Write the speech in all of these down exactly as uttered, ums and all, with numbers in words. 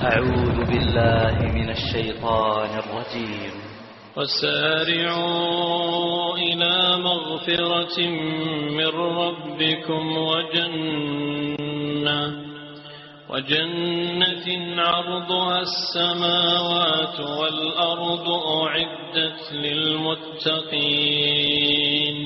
أعوذ بالله من الشيطان الرجيم. وسارعوا إلى مغفرة من ربكم وجنة وجنة عرضها السماوات والأرض أعدت للمتقين.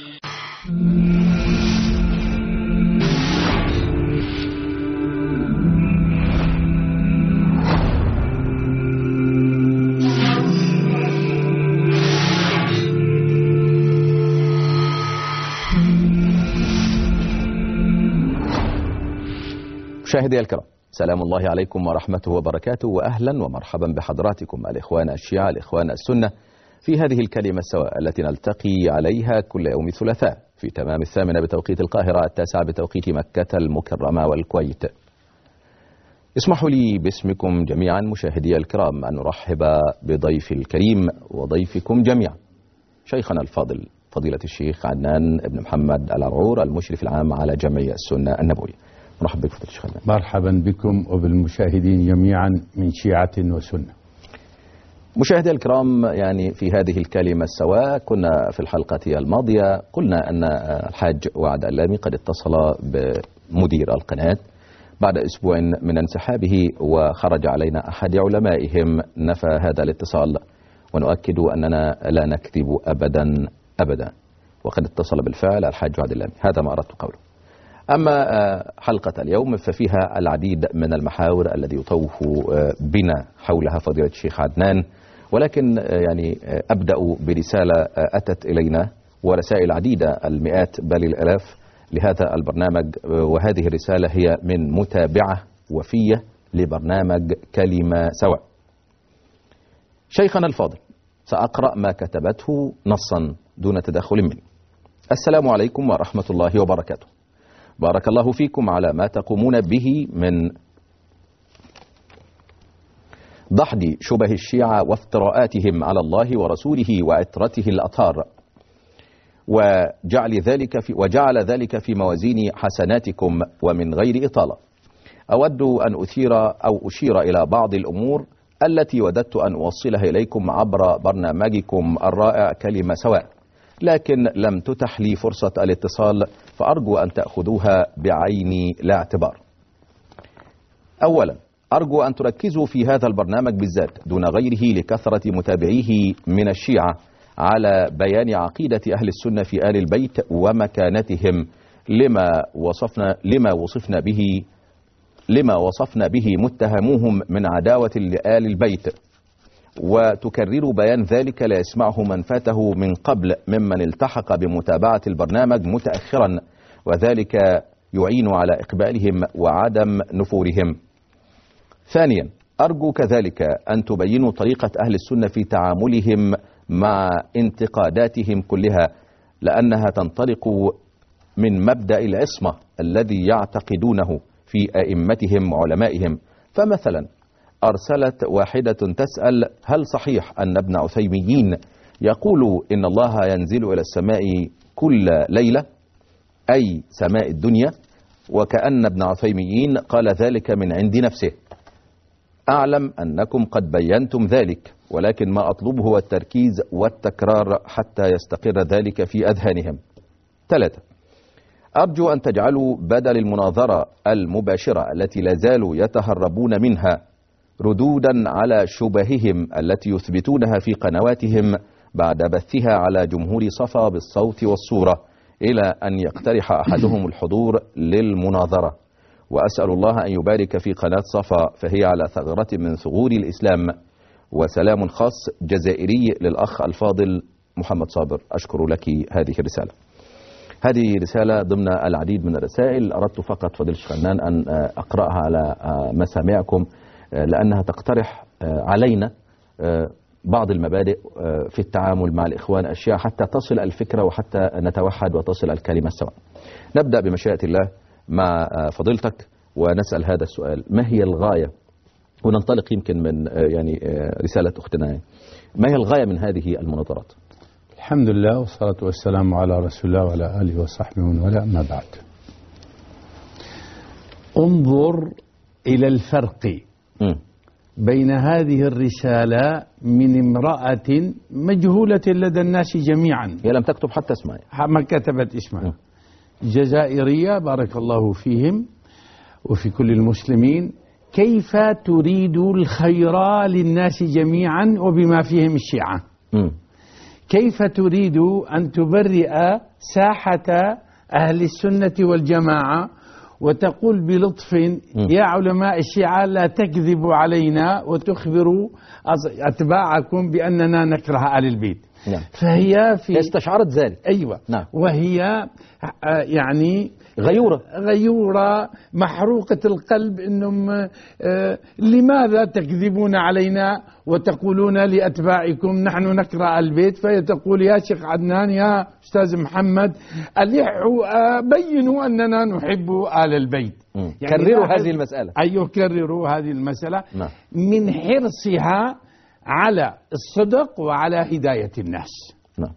مشاهدي الكرام، سلام الله عليكم ورحمته وبركاته، وأهلا ومرحبا بحضراتكم الإخوان الشيعة الإخوان السنة في هذه الكلمة السواء التي نلتقي عليها كل يوم ثلاثاء في تمام الثامنة بتوقيت القاهرة، التاسعة بتوقيت مكة المكرمة والكويت. اسمحوا لي باسمكم جميعا مشاهدي الكرام أن نرحب بضيف الكريم وضيفكم جميعا، شيخنا الفاضل فضيلة الشيخ عدنان بن محمد العرعور، المشرف العام على جمعية السنة النبوية. مرحبا بك فضيلة الشيخ عدنان. مرحبا بكم وبالمشاهدين جميعا من شيعة وسنة. مشاهدي الكرام، يعني في هذه الكلمة السواء كنا في الحلقة الماضية قلنا أن الحاج وعد اللامي قد اتصل بمدير القناة بعد أسبوع من انسحابه، وخرج علينا أحد علمائهم نفى هذا الاتصال، ونؤكد أننا لا نكذب أبدا أبدا، وقد اتصل بالفعل الحاج وعد اللامي. هذا ما أردت قوله. أما حلقة اليوم ففيها العديد من المحاور الذي يطوف بنا حولها فضيلة الشيخ عدنان، ولكن يعني أبدأ برسالة أتت إلينا، ورسائل عديدة المئات بل الآلاف لهذا البرنامج، وهذه الرسالة هي من متابعة وفية لبرنامج كلمة سواء. شيخنا الفاضل، سأقرأ ما كتبته نصا دون تدخل مني. السلام عليكم ورحمة الله وبركاته. بارك الله فيكم على ما تقومون به من دحض شبه الشيعة وافتراءاتهم على الله ورسوله وعترته الأطهار، وجعل ذلك في وجعل ذلك في موازين حسناتكم ومن غير إطالة. أود أن أثير أو أشير إلى بعض الأمور التي وددت أن أوصلها إليكم عبر برنامجكم الرائع كلمة سواء، لكن لم تتح لي فرصة الاتصال، فأرجو أن تأخذوها بعين الاعتبار. أولا، أرجو أن تركزوا في هذا البرنامج بالذات دون غيره لكثرة متابعيه من الشيعة على بيان عقيدة أهل السنة في آل البيت ومكانتهم لما وصفنا لما وصفنا به لما وصفنا به متهموهم من عداوة لآل البيت، وتكرروا بيان ذلك لا يسمعه من فاته من قبل ممن التحق بمتابعة البرنامج متأخرا، وذلك يعين على إقبالهم وعدم نفورهم. ثانيا، أرجو كذلك أن تبينوا طريقة أهل السنة في تعاملهم مع انتقاداتهم كلها، لأنها تنطلق من مبدأ العصمة الذي يعتقدونه في أئمتهم وعلمائهم. فمثلا أرسلت واحدة تسأل: هل صحيح أن ابن عثيمين يقول إن الله ينزل إلى السماء كل ليلة، أي سماء الدنيا، وكأن ابن عثيمين قال ذلك من عند نفسه؟ أعلم أنكم قد بينتم ذلك، ولكن ما أطلبه هو التركيز والتكرار حتى يستقر ذلك في أذهانهم. ثلاثة، أرجو أن تجعلوا بدل المناظرة المباشرة التي لا زالوا يتهربون منها ردودا على شبههم التي يثبتونها في قنواتهم بعد بثها على جمهور صفا بالصوت والصورة، إلى أن يقترح أحدهم الحضور للمناظرة. وأسأل الله أن يبارك في قناة صفا، فهي على ثغرة من ثغور الإسلام. وسلام خاص جزائري للأخ الفاضل محمد صابر. أشكر لك هذه الرسالة. هذه رسالة ضمن العديد من الرسائل، أردت فقط فضيلة الشيخ عدنان أن أقرأها على مسامعكم، لأنها تقترح علينا بعض المبادئ في التعامل مع الإخوان الشيعة حتى تصل الفكرة وحتى نتوحد وتصل الكلمة السواء. نبدأ بمشيئة الله مع فضيلتك ونسأل هذا السؤال: ما هي الغاية، وننطلق يمكن من يعني رسالة أختنا، ما هي الغاية من هذه المناظرات؟ الحمد لله والصلاة والسلام على رسول الله وعلى آله وصحبه ومن والاه، أما بعد. انظر إلى الفرق م. بين هذه الرسالة من امرأة مجهولة لدى الناس جميعا. هي لم تكتب حتى اسمها، ما كتبت اسمها. جزائرية بارك الله فيهم وفي كل المسلمين. كيف تريد الخير للناس جميعا وبما فيهم الشيعة؟ م. كيف تريد أن تبرئ ساحة أهل السنة والجماعة وتقول بلطف يا علماء الشيعة لا تكذبوا علينا وتخبروا أتباعكم بأننا نكره آل البيت؟ نعم. فهي في استشعرت ذلك. أيوة. نعم. وهي يعني غيورة غيورة محروقة القلب. إنهم آه لماذا تكذبون علينا وتقولون لأتباعكم نحن نكره البيت؟ فهي تقول يا شيخ عدنان يا أستاذ محمد ألحوا آه بينوا أننا نحب آل البيت. يعني كرروا هذه المسألة. أيوة كرروا هذه المسألة. نعم. من حرصها على الصدق وعلى هداية الناس. نعم.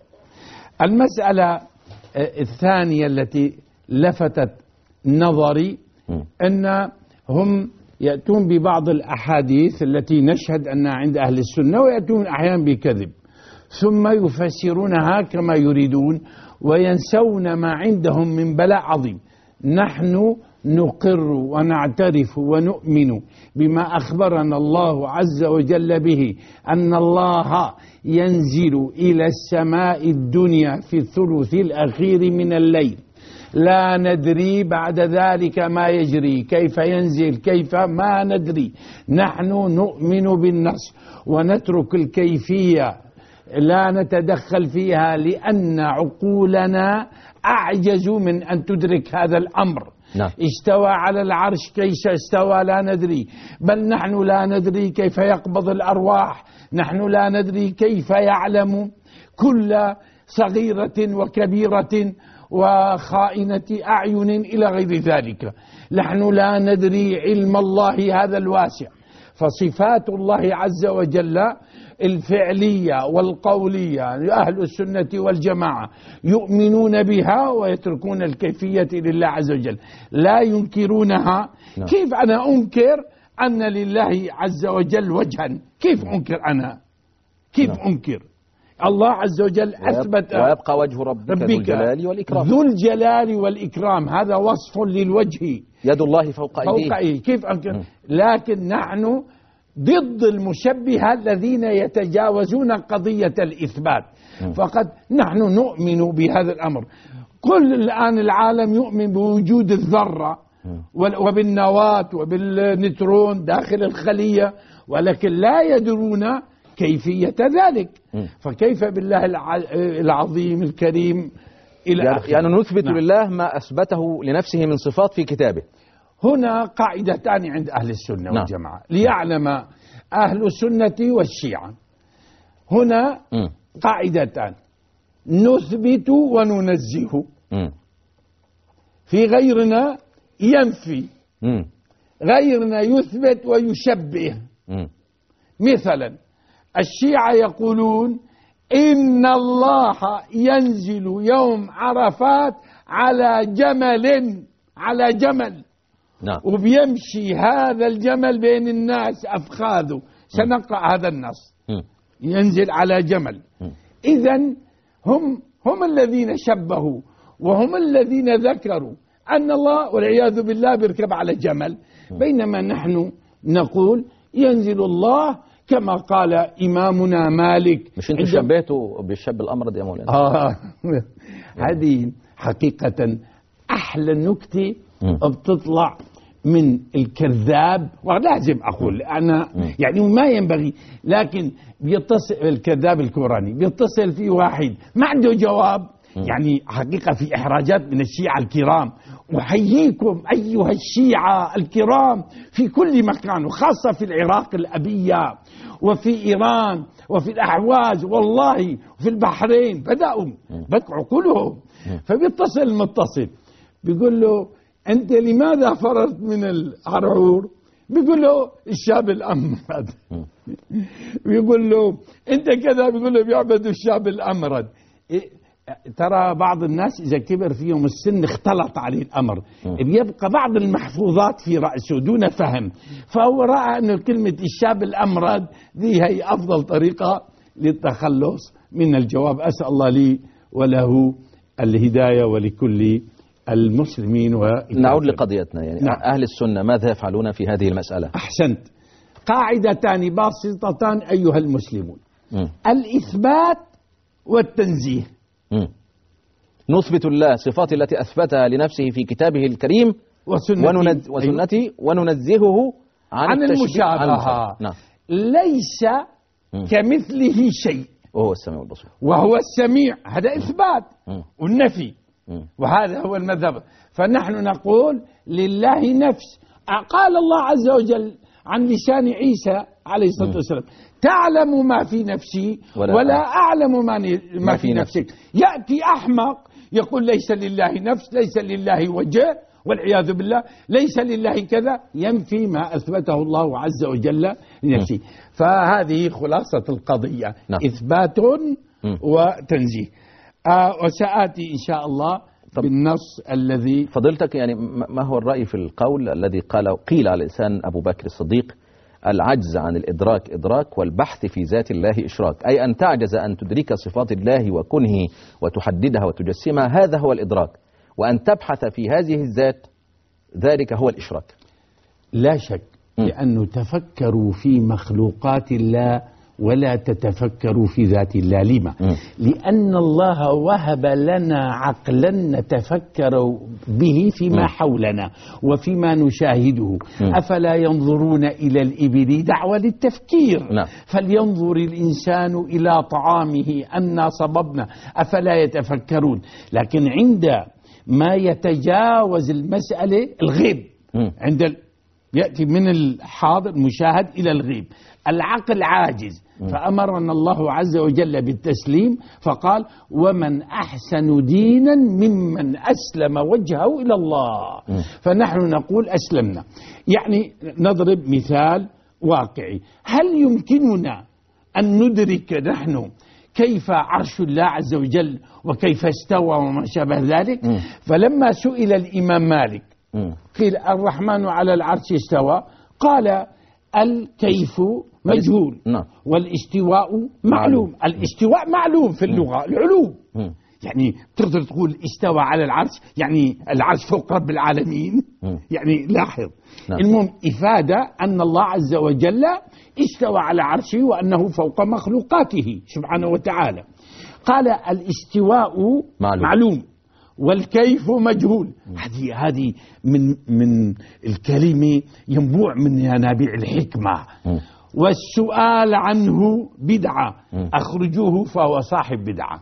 المسألة الثانية التي لفتت نظري م. أن هم يأتون ببعض الأحاديث التي نشهد أنها عند أهل السنة ويأتون أحيانا بكذب ثم يفسرونها كما يريدون وينسون ما عندهم من بلاء عظيم. نحن نقر ونعترف ونؤمن بما أخبرنا الله عز وجل به أن الله ينزل إلى السماء الدنيا في الثلث الأخير من الليل، لا ندري بعد ذلك ما يجري، كيف ينزل كيف ما ندري. نحن نؤمن بالنص ونترك الكيفية لا نتدخل فيها لأن عقولنا أعجز من أن تدرك هذا الأمر. نعم. استوى على العرش كيف استوى لا ندري، بل نحن لا ندري كيف يقبض الأرواح، نحن لا ندري كيف يعلم كل صغيرة وكبيرة وخائنة أعين إلى غير ذلك. نحن لا ندري علم الله هذا الواسع. فصفات الله عز وجل الفعلية والقولية أهل السنة والجماعة يؤمنون بها ويتركون الكيفية لله عز وجل، لا ينكرونها. نعم. كيف أنا أنكر أن لله عز وجل وجها؟ كيف أنكر أنا؟ كيف نعم. أنكر؟ الله عز وجل أثبت ويبقى وجه ربك, ربك ذو الجلال والإكرام. ذو الجلال والإكرام هذا وصف للوجه، يد الله فوق أيديه. فوق أيديه. كيف أنكر؟ م. لكن نحن ضد المشبهة الذين يتجاوزون قضية الإثبات. م. فقد نحن نؤمن بهذا الأمر. كل الآن العالم يؤمن بوجود الذرة وبالنواة وبالنيوترون داخل الخلية، ولكن لا يدرون كيفية ذلك. م. فكيف بالله العظيم الكريم إلى يعني, آخر. يعني نثبت نعم. لله ما أثبته لنفسه من صفات في كتابه. هنا قاعدتان عند أهل السنة نعم. والجماعة ليعلم أهل السنة والشيعة. هنا م. قاعدتان: نثبت وننزه. م. في غيرنا ينفي، م. غيرنا يثبت ويشبه. م. مثلا الشيعة يقولون إن الله ينزل يوم عرفات على جمل، على جمل نعم. وبيمشي هذا الجمل بين الناس أفخاذه. سنقرأ هذا النص. م. ينزل على جمل. إذن هم هم الذين شبهوا وهم الذين ذكروا أن الله والعياذ بالله بيركب على جمل، بينما نحن نقول ينزل الله كما قال إمامنا مالك. مش انتوا شبهتوا بالشاب الأمرد يا مولانا؟ آه هذه حقيقة أحلى نكتة بتطلع من الكذاب، ولازم أقول أنا يعني ما ينبغي، لكن بيتصل الكذاب الكوراني بيتصل في واحد ما عنده جواب. يعني حقيقة في إحراجات من الشيعة الكرام، أحييكم أيها الشيعة الكرام في كل مكان، وخاصة في العراق الأبية وفي إيران وفي الأحواز والله وفي البحرين بدأوا بكعوا كلهم. فبيتصل المتصل بيقول له أنت لماذا فررت من العرعور؟ بيقول له الشاب الأمرد. بيقول له أنت كذا، بيقول له بيعبدوا الشاب الأمرد. ترى بعض الناس إذا كبر فيهم السن اختلط عليه الأمر، بيبقى بعض المحفوظات في رأسه دون فهم، فهو رأى أن كلمة الشاب الأمرد دي هي أفضل طريقة للتخلص من الجواب. أسأل الله لي وله الهداية ولكل المسلمين. نعود لقضيتنا، يعني نعم. أهل السنة ماذا يفعلون في هذه المسألة؟ أحسنت. قاعدتان باسطتان أيها المسلمون، م. الإثبات والتنزيه. م. نثبت الله صفات التي أثبتها لنفسه في كتابه الكريم وسنته, وسنته وننزهه عن, عن المشابهة. نعم. ليس م. كمثله شيء وهو السميع البصير. وهو السميع، هذا إثبات م. والنفي، م. وهذا هو المذهب. فنحن نقول لله نفس، قال الله عز وجل عن لسان عيسى عليه الصلاة والسلام: تعلم ما في نفسي ولا, ولا أعلم ما, ما في نفسك. يأتي أحمق يقول ليس لله نفس، ليس لله وجه، والعياذ بالله، ليس لله كذا، ينفي ما أثبته الله عز وجل لنفسه. فهذه خلاصة القضية، نعم. إثبات وتنزيه. آه وسآتي إن شاء الله بالنص الذي فضلتك. يعني ما هو الرأي في القول الذي قال قيل على لسان أبو بكر الصديق: العجز عن الإدراك إدراك، والبحث في ذات الله إشراك، أي أن تعجز أن تدرك صفات الله وكنه وتحددها وتجسمها، هذا هو الإدراك، وأن تبحث في هذه الذات ذلك هو الإشراك. لا شك، لأنه تفكروا في مخلوقات الله ولا تتفكروا في ذات الله. لما؟ م. لأن الله وهب لنا عقلا نتفكر به فيما م. حولنا وفيما نشاهده. م. أفلا ينظرون إلى الإبل؟ دعوة للتفكير. لا. فلينظر الإنسان إلى طعامه أنا صببنا، أفلا يتفكرون؟ لكن عند ما يتجاوز المسألة الغيب، م. عند ال... يأتي من الحاضر مشاهد إلى الغيب، العقل عاجز، فأمرنا الله عز وجل بالتسليم، فقال: ومن أحسن دينا ممن أسلم وجهه إلى الله. فنحن نقول أسلمنا. يعني نضرب مثال واقعي: هل يمكننا أن ندرك نحن كيف عرش الله عز وجل وكيف استوى وما شابه ذلك؟ فلما سئل الإمام مالك قيل: الرحمن على العرش استوى، قال: الكيف مجهول والاستواء معلوم. الاستواء معلوم في اللغة، العلو. يعني تقدر تقول استوى على العرش، يعني العرش فوق رب العالمين. يعني لاحظ، المهم إفادة أن الله عز وجل استوى على عرشه وأنه فوق مخلوقاته سبحانه وتعالى. قال: الاستواء معلوم, معلوم والكيف مجهول. هذه هذه من من الكلمة ينبوع من ينابيع الحكمة. والسؤال عنه بدعة، أخرجوه فهو صاحب بدعة.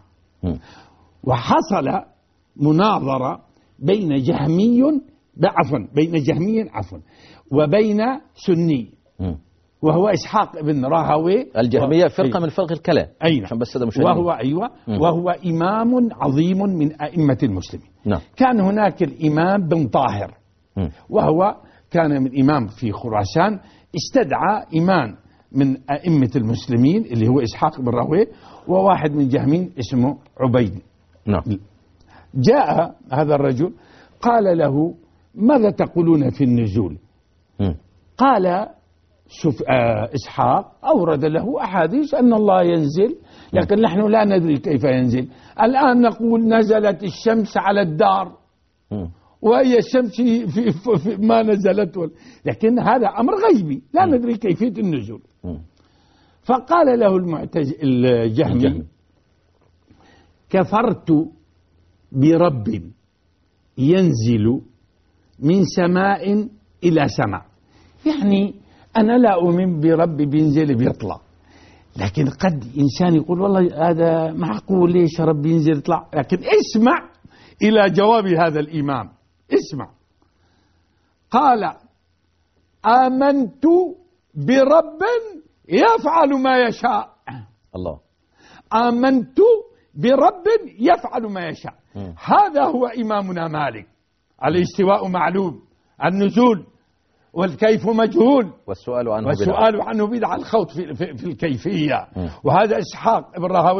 وحصل مناظرة بين جهمي عفوا بين جهمي عفوا وبين سني، وهو إسحاق بن راهويه. الجهمية فرقة من فرق الكلام. أين بس وهو أيوة م. وهو إمام عظيم من أئمة المسلمين. نعم. كان هناك الإمام بن طاهر، م. وهو كان من إمام في خراسان، استدعى إمام من أئمة المسلمين اللي هو إسحاق بن راهويه، وواحد من جهمين اسمه عبيد. نعم. جاء هذا الرجل قال له: ماذا تقولون في النزول؟ م. قال شوف آه إسحاق أورد له أحاديث أن الله ينزل، لكن نحن لا ندري كيف ينزل. الآن نقول نزلت الشمس على الدار، وهي الشمس في, في, في ما نزلت، لكن هذا أمر غيبي لا ندري كيفية النزول. فقال له المعتز الجهمي: كفرت برب ينزل من سماء إلى سماء. يعني أنا لا أؤمن برب بينزل بيطلع، لكن قد إنسان يقول والله هذا معقول، ليش رب ينزل يطلع؟ لكن اسمع إلى جواب هذا الإمام، اسمع. قال: آمنت برب يفعل ما يشاء. الله. آمنت برب يفعل ما يشاء. م. هذا هو إمامنا مالك. الاستواء معلوم، النزول والكيف مجهول، والسؤال عنه والسؤال عنه بدعة، الخوض في, في, في الكيفية. م. وهذا إسحاق بن راهويه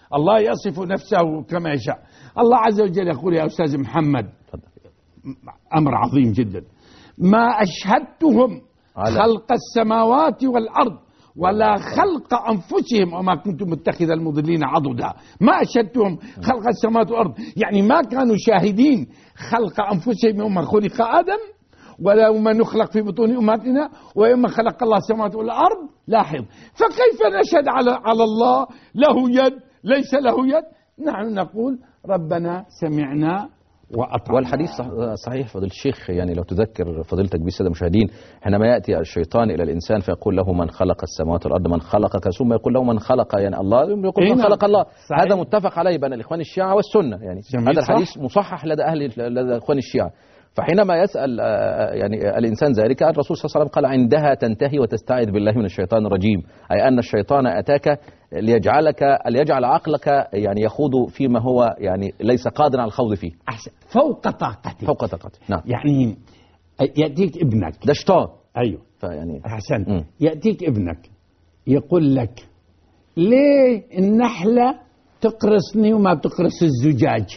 الله يصف نفسه كما يشاء. الله عز وجل يقول يا أستاذ محمد أمر عظيم جدا: ما أشهدتهم خلق السماوات والأرض ولا خلق أنفسهم وما كنت متخذ المضلين عضدا. ما أشهدتهم خلق السماوات والأرض، يعني ما كانوا شاهدين خلق أنفسهم يوم خلق آدم ولا يوم نخلق في بطون أمهاتنا ويوم خلق الله السماوات والأرض. لاحظ، فكيف نشهد على على الله له يد ليس له يد؟ نحن نقول ربنا سمعنا وأطعنا. والحديث صحيح فضيلة الشيخ، يعني لو تذكر فضيلتك بالسادة المشاهدين، حينما يأتي الشيطان إلى الإنسان فيقول له من خلق السماوات والأرض، من خلقك، ثم يقول له من خلق يعني الله، يقول من خلق الله. صحيح. هذا متفق عليه بين الإخوان الشيعة والسنة، يعني هذا الحديث مصحح لدى أهل لدى الإخوان الشيعة. فحينما يسأل يعني الإنسان ذلك، الرسول صلى الله عليه وسلم قال عندها تنتهي وتستعيذ بالله من الشيطان الرجيم، أي أن الشيطان أتاك ليجعلك ليجعل عقلك يعني يخوض فيما هو يعني ليس قادرا على الخوض فيه. أحسن، فوق طاقته. فوق طاقته، نعم. يعني يأتيك ابنك، ده شيطان. أيوه، فيعني أحسن، يأتيك ابنك يقول لك ليه النحلة تقرصني وما تقرص الزجاج؟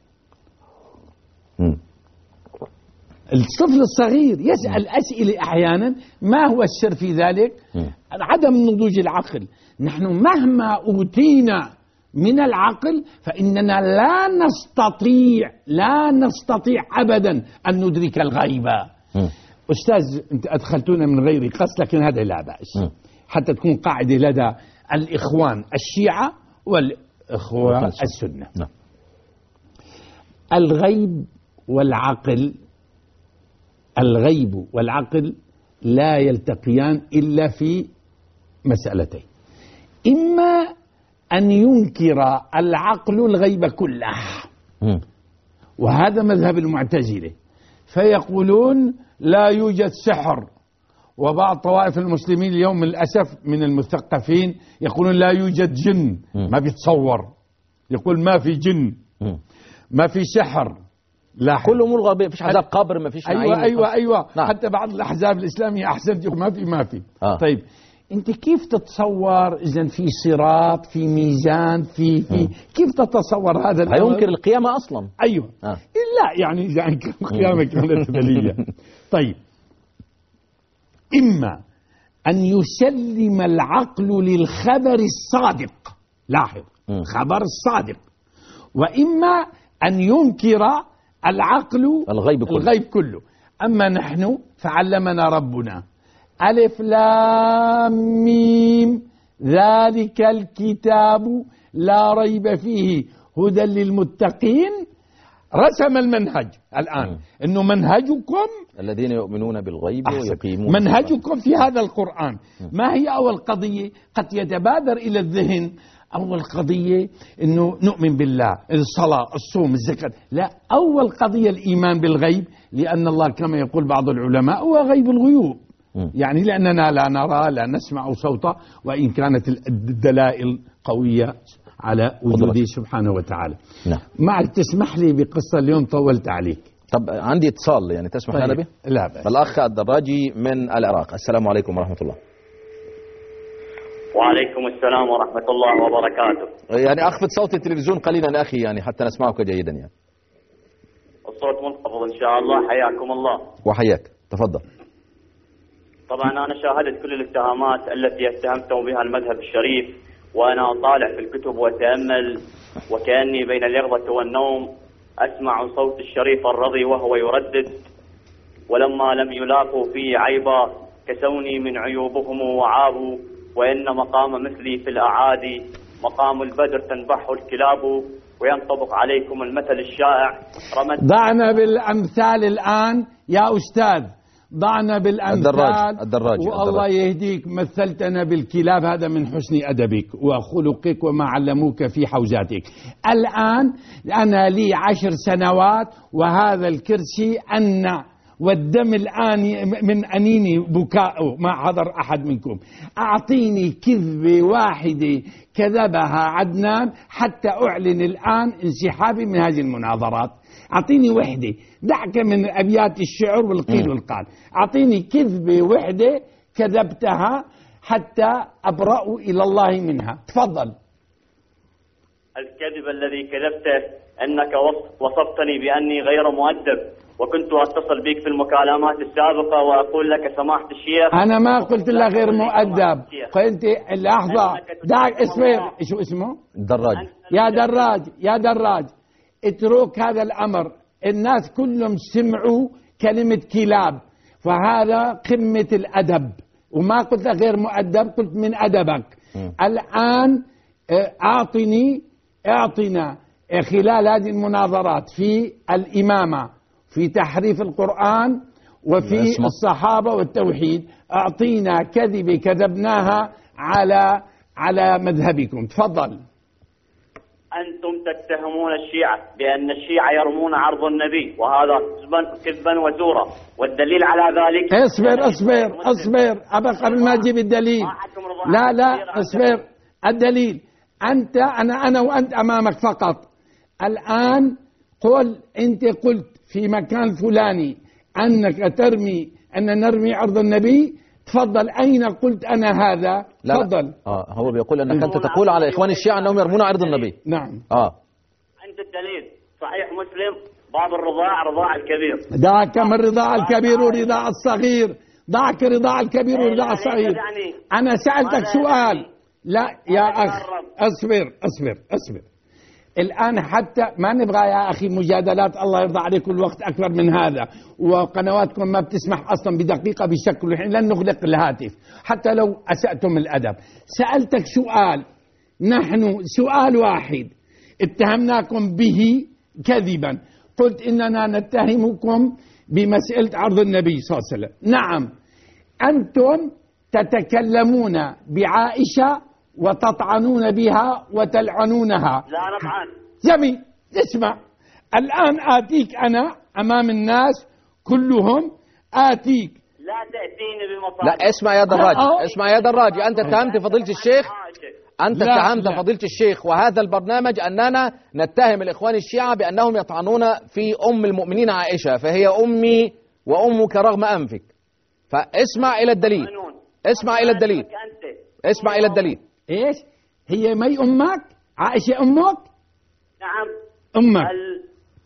م. الطفل الصغير يسأل أسئلة أحيانا ما هو السر في ذلك؟ م. عدم نضوج العقل. نحن مهما أوتينا من العقل فإننا لا نستطيع لا نستطيع أبدا أن ندرك الغيب. م. أستاذ، أنت أدخلتونا من غير قصد، لكن هذا لا بأس م. حتى تكون قاعدة لدى الإخوان الشيعة والإخوان السنة. م. الغيب والعقل الغيب والعقل لا يلتقيان إلا في مسألتين: إما أن ينكر العقل الغيب كله، وهذا مذهب المعتزلة، فيقولون لا يوجد سحر. وبعض طوائف المسلمين اليوم للأسف من المثقفين يقولون لا يوجد جن، ما بيتصور، يقول ما في جن، ما في سحر، لا كله ملغى، ما فيش عذاب قبر، ما فيش أيوة نعيم. أيوة أيوة نعم. حتى بعض الأحزاب الإسلامية أحسنت ما في ما في آه. طيب أنت كيف تتصور إذن في صراط، في ميزان، في في م. كيف تتصور هذا الأمر؟ هينكر القيامة أصلا. أيوة آه. لا يعني إذا أنكر القيامة كانت بلية. طيب، إما أن يسلم العقل للخبر الصادق، لاحظ م. خبر الصادق، وإما أن ينكر العقل الغيب كله. الغيب كله. أما نحن فعلمنا ربنا ألف لام ميم ذلك الكتاب لا ريب فيه هدى للمتقين. رسم المنهج الآن م. أنه منهجكم الذين يؤمنون بالغيب ويقيمون منهجكم في هذا القرآن. م. ما هي أول قضية قد يتبادر إلى الذهن؟ أول قضية أنه نؤمن بالله، الصلاة، الصوم، الزكاة. لا، أول قضية الإيمان بالغيب، لأن الله كما يقول بعض العلماء هو غيب الغيوب، م. يعني لأننا لا نرى لا نسمع صوته، وإن كانت الدلائل قوية على وجوده سبحانه وتعالى. نعم. معك تسمح لي بقصة اليوم طولت عليك. طب عندي اتصال، يعني تسمح لنا به؟ لا بأس. الأخ الدراجي من العراق. السلام عليكم ورحمة الله. وعليكم السلام ورحمة الله وبركاته. يعني أخفض صوت التلفزيون قليلا أخي، يعني حتى نسمعك جيدا. يعني الصوت منخفض إن شاء الله. حياكم الله. وحياك، تفضل. طبعا أنا شاهدت كل الاتهامات التي اتهمتم بها المذهب الشريف، وأنا أطالع في الكتب وأتأمل وكأني بين اليقظة والنوم أسمع صوت الشريف الرضي وهو يردد: ولما لم يلاقوا في عيبا كسوني من عيوبهم وعابوا، وإن مقام مثلي في الأعادي مقام البدر تنبحه الكلاب، وينطبق عليكم المثل الشائع رمت. ضعنا بالأمثال الآن يا أستاذ، ضعنا بالأمثال. الدراج. الدراج. والله الدراج. يهديك، مثلتنا بالكلاب، هذا من حسن أدبك وخلقك وما علموك في حوزاتك. الآن أنا لي عشر سنوات وهذا الكرسي أن والدم الآن من أنيني بكاء ما حضر أحد منكم. أعطيني كذبة واحدة كذبها عدنان حتى أعلن الآن انسحابي من هذه المناظرات. أعطيني وحدة، دعك من أبيات الشعر والقيل والقال، أعطيني كذبة وحدة كذبتها حتى أبرأ إلى الله منها. تفضل. الكذب الذي كذبته أنك وصفتني بأني غير مؤدب، وكنت أتصل بك في المكالمات السابقة وأقول لك سماحة الشيخ. أنا ما قلت لك غير مؤدب، قلت لحظة دعك اسمه شو اسمه؟ دراج. يا دراج يا دراج اترك هذا الأمر، الناس كلهم سمعوا كلمة كلاب، فهذا قمة الأدب، وما قلت لك غير مؤدب، قلت من أدبك. م. الآن أعطني اعطنا خلال هذه المناظرات في الإمامة، في تحريف القرآن، وفي الصحابة والتوحيد، أعطينا كذبة كذبناها على على مذهبكم. تفضل. أنتم تتهمون الشيعة بأن الشيعة يرمون عرض النبي، وهذا كذبا وزورا، والدليل على ذلك. اصبر اصبر اصبر أبقى قبل ما تجيب الدليل. لا لا اصبر. الدليل أنت أنا أنا وأنت أمامك فقط. الآن قل أنت قلت في مكان فلاني أنك ترمي أن نرمي عرض النبي. تفضل. أين قلت أنا هذا؟ تفضل. آه هو بيقول أنك أنت تقول على إخوان الشيعة أنهم يرمون عرض النبي. نعم. آه عند الدليل صحيح مسلم باب الرضاع رضاع الكبير. دعك من رضاع الكبير ورضاع الصغير، ضعك رضاع الكبير ورضاع الصغير. أنا سألتك سؤال. لا يا أخ أصبر أصبر أصبر. الآن حتى ما نبغى يا أخي مجادلات، الله يرضى عليكم الوقت أكبر من هذا، وقنواتكم ما بتسمح أصلا بدقيقة بالشكل، الحين لن نغلق الهاتف حتى لو أسأتم الأدب. سألتك سؤال، نحن سؤال واحد اتهمناكم به كذبا، قلت إننا نتهمكم بمسألة عرض النبي صلى الله عليه وسلم. نعم، أنتم تتكلمون بعائشة وتطعنون بها وتلعنونها. لا نطعن. جميل. اسمع، الآن آتيك أنا أمام الناس كلهم، آتيك. لا تأتيني بمصادر. لا اسمع يا دراج، اسمع يا دراج، أنت اتهمت فضيلة الشيخ، أنت اتهمت فضيلة الشيخ وهذا البرنامج أننا نتهم الإخوان الشيعة بأنهم يطعنون في أم المؤمنين عائشة، فهي أمي وأمك رغم أنفك. فاسمع إلى الدليل، اسمع إلى الدليل، اسمع إلى الدليل. إيش هي مي أمك؟ عائشة أمك؟ نعم أمك. ال...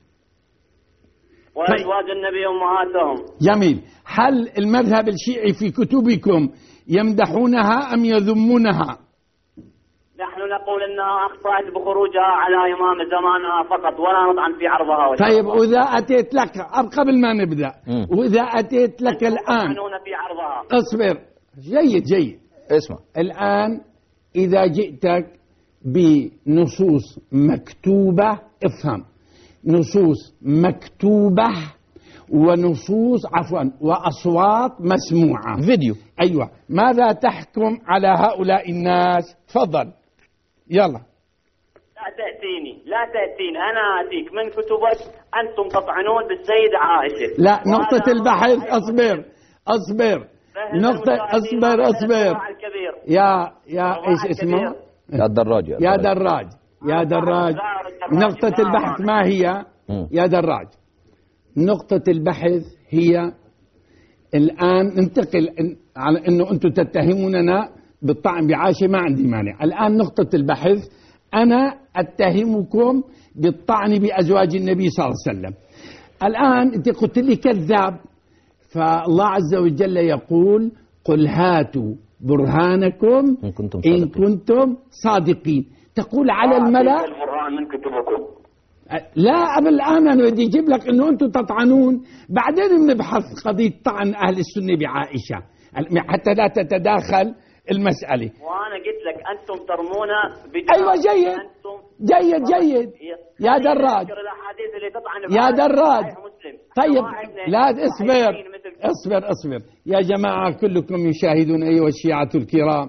وأزواج النبي أمهاتهم. جميل. هل المذهب الشيعي في كتبكم يمدحونها أم يذمونها؟ نحن نقول أنها أخطأت بخروجها على إمام زمانها فقط، ولا نطعن في عرضها. طيب وإذا أتيت لك قبل ما نبدأ، وإذا أتيت لك الآن في عرضها. أصبر. جيد جيد. اسمع الآن إذا جئتك بنصوص مكتوبة، افهم، نصوص مكتوبة ونصوص عفوا وأصوات مسموعة، فيديو. أيوة، ماذا تحكم على هؤلاء الناس؟ تفضل يلا. لا تأتيني لا تأتيني أنا أتيك من كتبك. أنتم تطعنون بالسيدة عائشة. لا، نقطة البحث. أصبر أصبر نقطة أصبر أصبر يا يا إيش اسمه؟ يا دراج. يا دراج يا دراج نقطة البحث ما هي؟ يا دراج، نقطة البحث هي الآن ننتقل على أنه أنتم تتهموننا بالطعن بعائشة، ما عندي مانع. الآن نقطة البحث، أنا أتهمكم بالطعن بأزواج النبي صلى الله عليه وسلم. الآن أنت قلت لي كذاب، فالله عز وجل يقول قل هاتوا برهانكم إن كنتم صادقين, إن كنتم صادقين. تقول على الملأ البرهان من كتبكم. لا، قبل الآن أنا بدي أجيب لك أنه أنتم تطعنون، بعدين بنبحث قضية طعن أهل السنة بعائشة حتى لا تتداخل المسألة. وأنا قلت لك أنتم ترمون. أيوة جيد جيد جيد يا دراج يا دراج. طيب لا اصبر اصبر اصبر يا جماعة كلكم يشاهدون أيها الشيعة الكرام.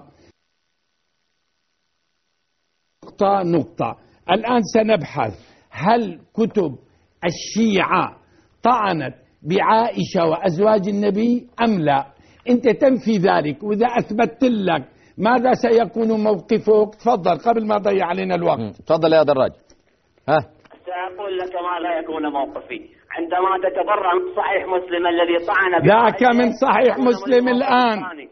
نقطة نقطة. الآن سنبحث هل كتب الشيعة طعنت بعائشة وأزواج النبي أم لا. أنت تنفي ذلك، وإذا أثبت لك ماذا سيكون موقفك؟ تفضل قبل ما أضيع علينا الوقت. تفضل يا دراج. ها سأقول لك ما لا يكون موقفي عندما تتبرع من صحيح مسلم الذي طعن ذاك من صحيح مسلم الآن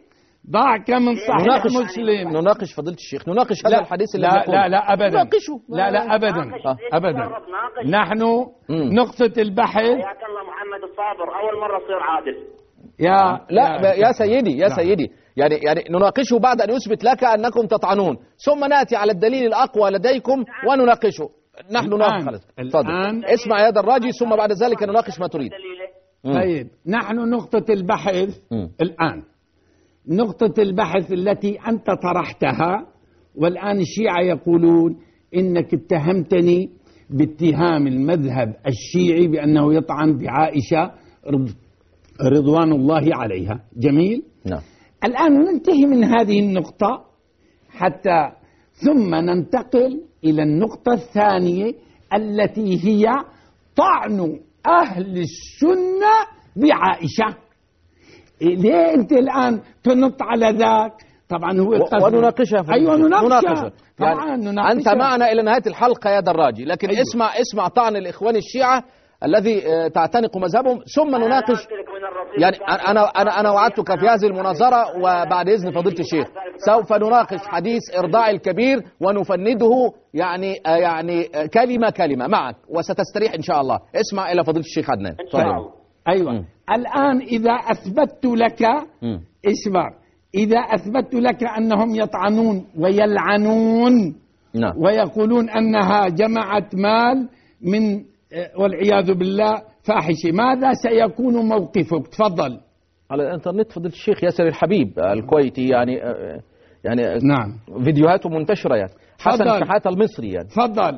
ضع كم صحيح نناقش مسلم. نناقش فضيلة الشيخ، نناقش هذا لا الحديث لا الذي لا, لا لا أبدا نناقشه. لا لا أبدا ناقش. أبدا. ناقش. نحن مم. نقطة البحث حياك الله محمد الصابر، أول مرة تصير عادل. يا لا يا سيدي يا نعم. سيدي يعني يعني نناقشه بعد أن يثبت لك أنكم تطعنون، ثم نأتي على الدليل الأقوى لديكم ونناقشه. نحن نناقش. تفضل اسمع يا دراجي، ثم بعد ذلك نناقش ما تريد. طيب نحن نقطة البحث مم. الآن، نقطة البحث التي أنت طرحتها، والآن الشيعة يقولون إنك اتهمتني باتهام المذهب الشيعي بأنه يطعن بعائشة رضوان الله عليها. جميل. نعم. الآن ننتهي من هذه النقطة حتى ثم ننتقل إلى النقطة الثانية التي هي طعن أهل السنة بعائشة. ليه أنت الآن تنط على ذاك؟ طبعا هو ونناقشها. أيوة نناقشها. يعني طبعا نناقشها. أنت معنا إلى نهاية الحلقة يا دراجي، لكن أيوة. اسمع اسمع طعن الإخوان الشيعة الذي تعتنق مذهبهم، ثم نناقش. يعني أنا أنا أنا وعدتك في هذه المناظرة، وبعد إذن فضيلة الشيخ سوف نناقش حديث إرضاع الكبير ونفنده يعني يعني كلمة كلمة معك، وستستريح إن شاء الله. اسمع إلى فضيلة الشيخ عدنان. الله. أيوة. م. الآن إذا أثبتت لك م. اسمع، إذا أثبتت لك أنهم يطعنون ويلعنون نعم. ويقولون أنها جمعت مال من والعياذ بالله فاحشة، ماذا سيكون موقفك؟ تفضل. على الانترنت فضيلة الشيخ ياسر الحبيب الكويتي يعني يعني نعم فيديوهاته منتشرة، يعني حسن شحاتة المصري يعني. تفضل.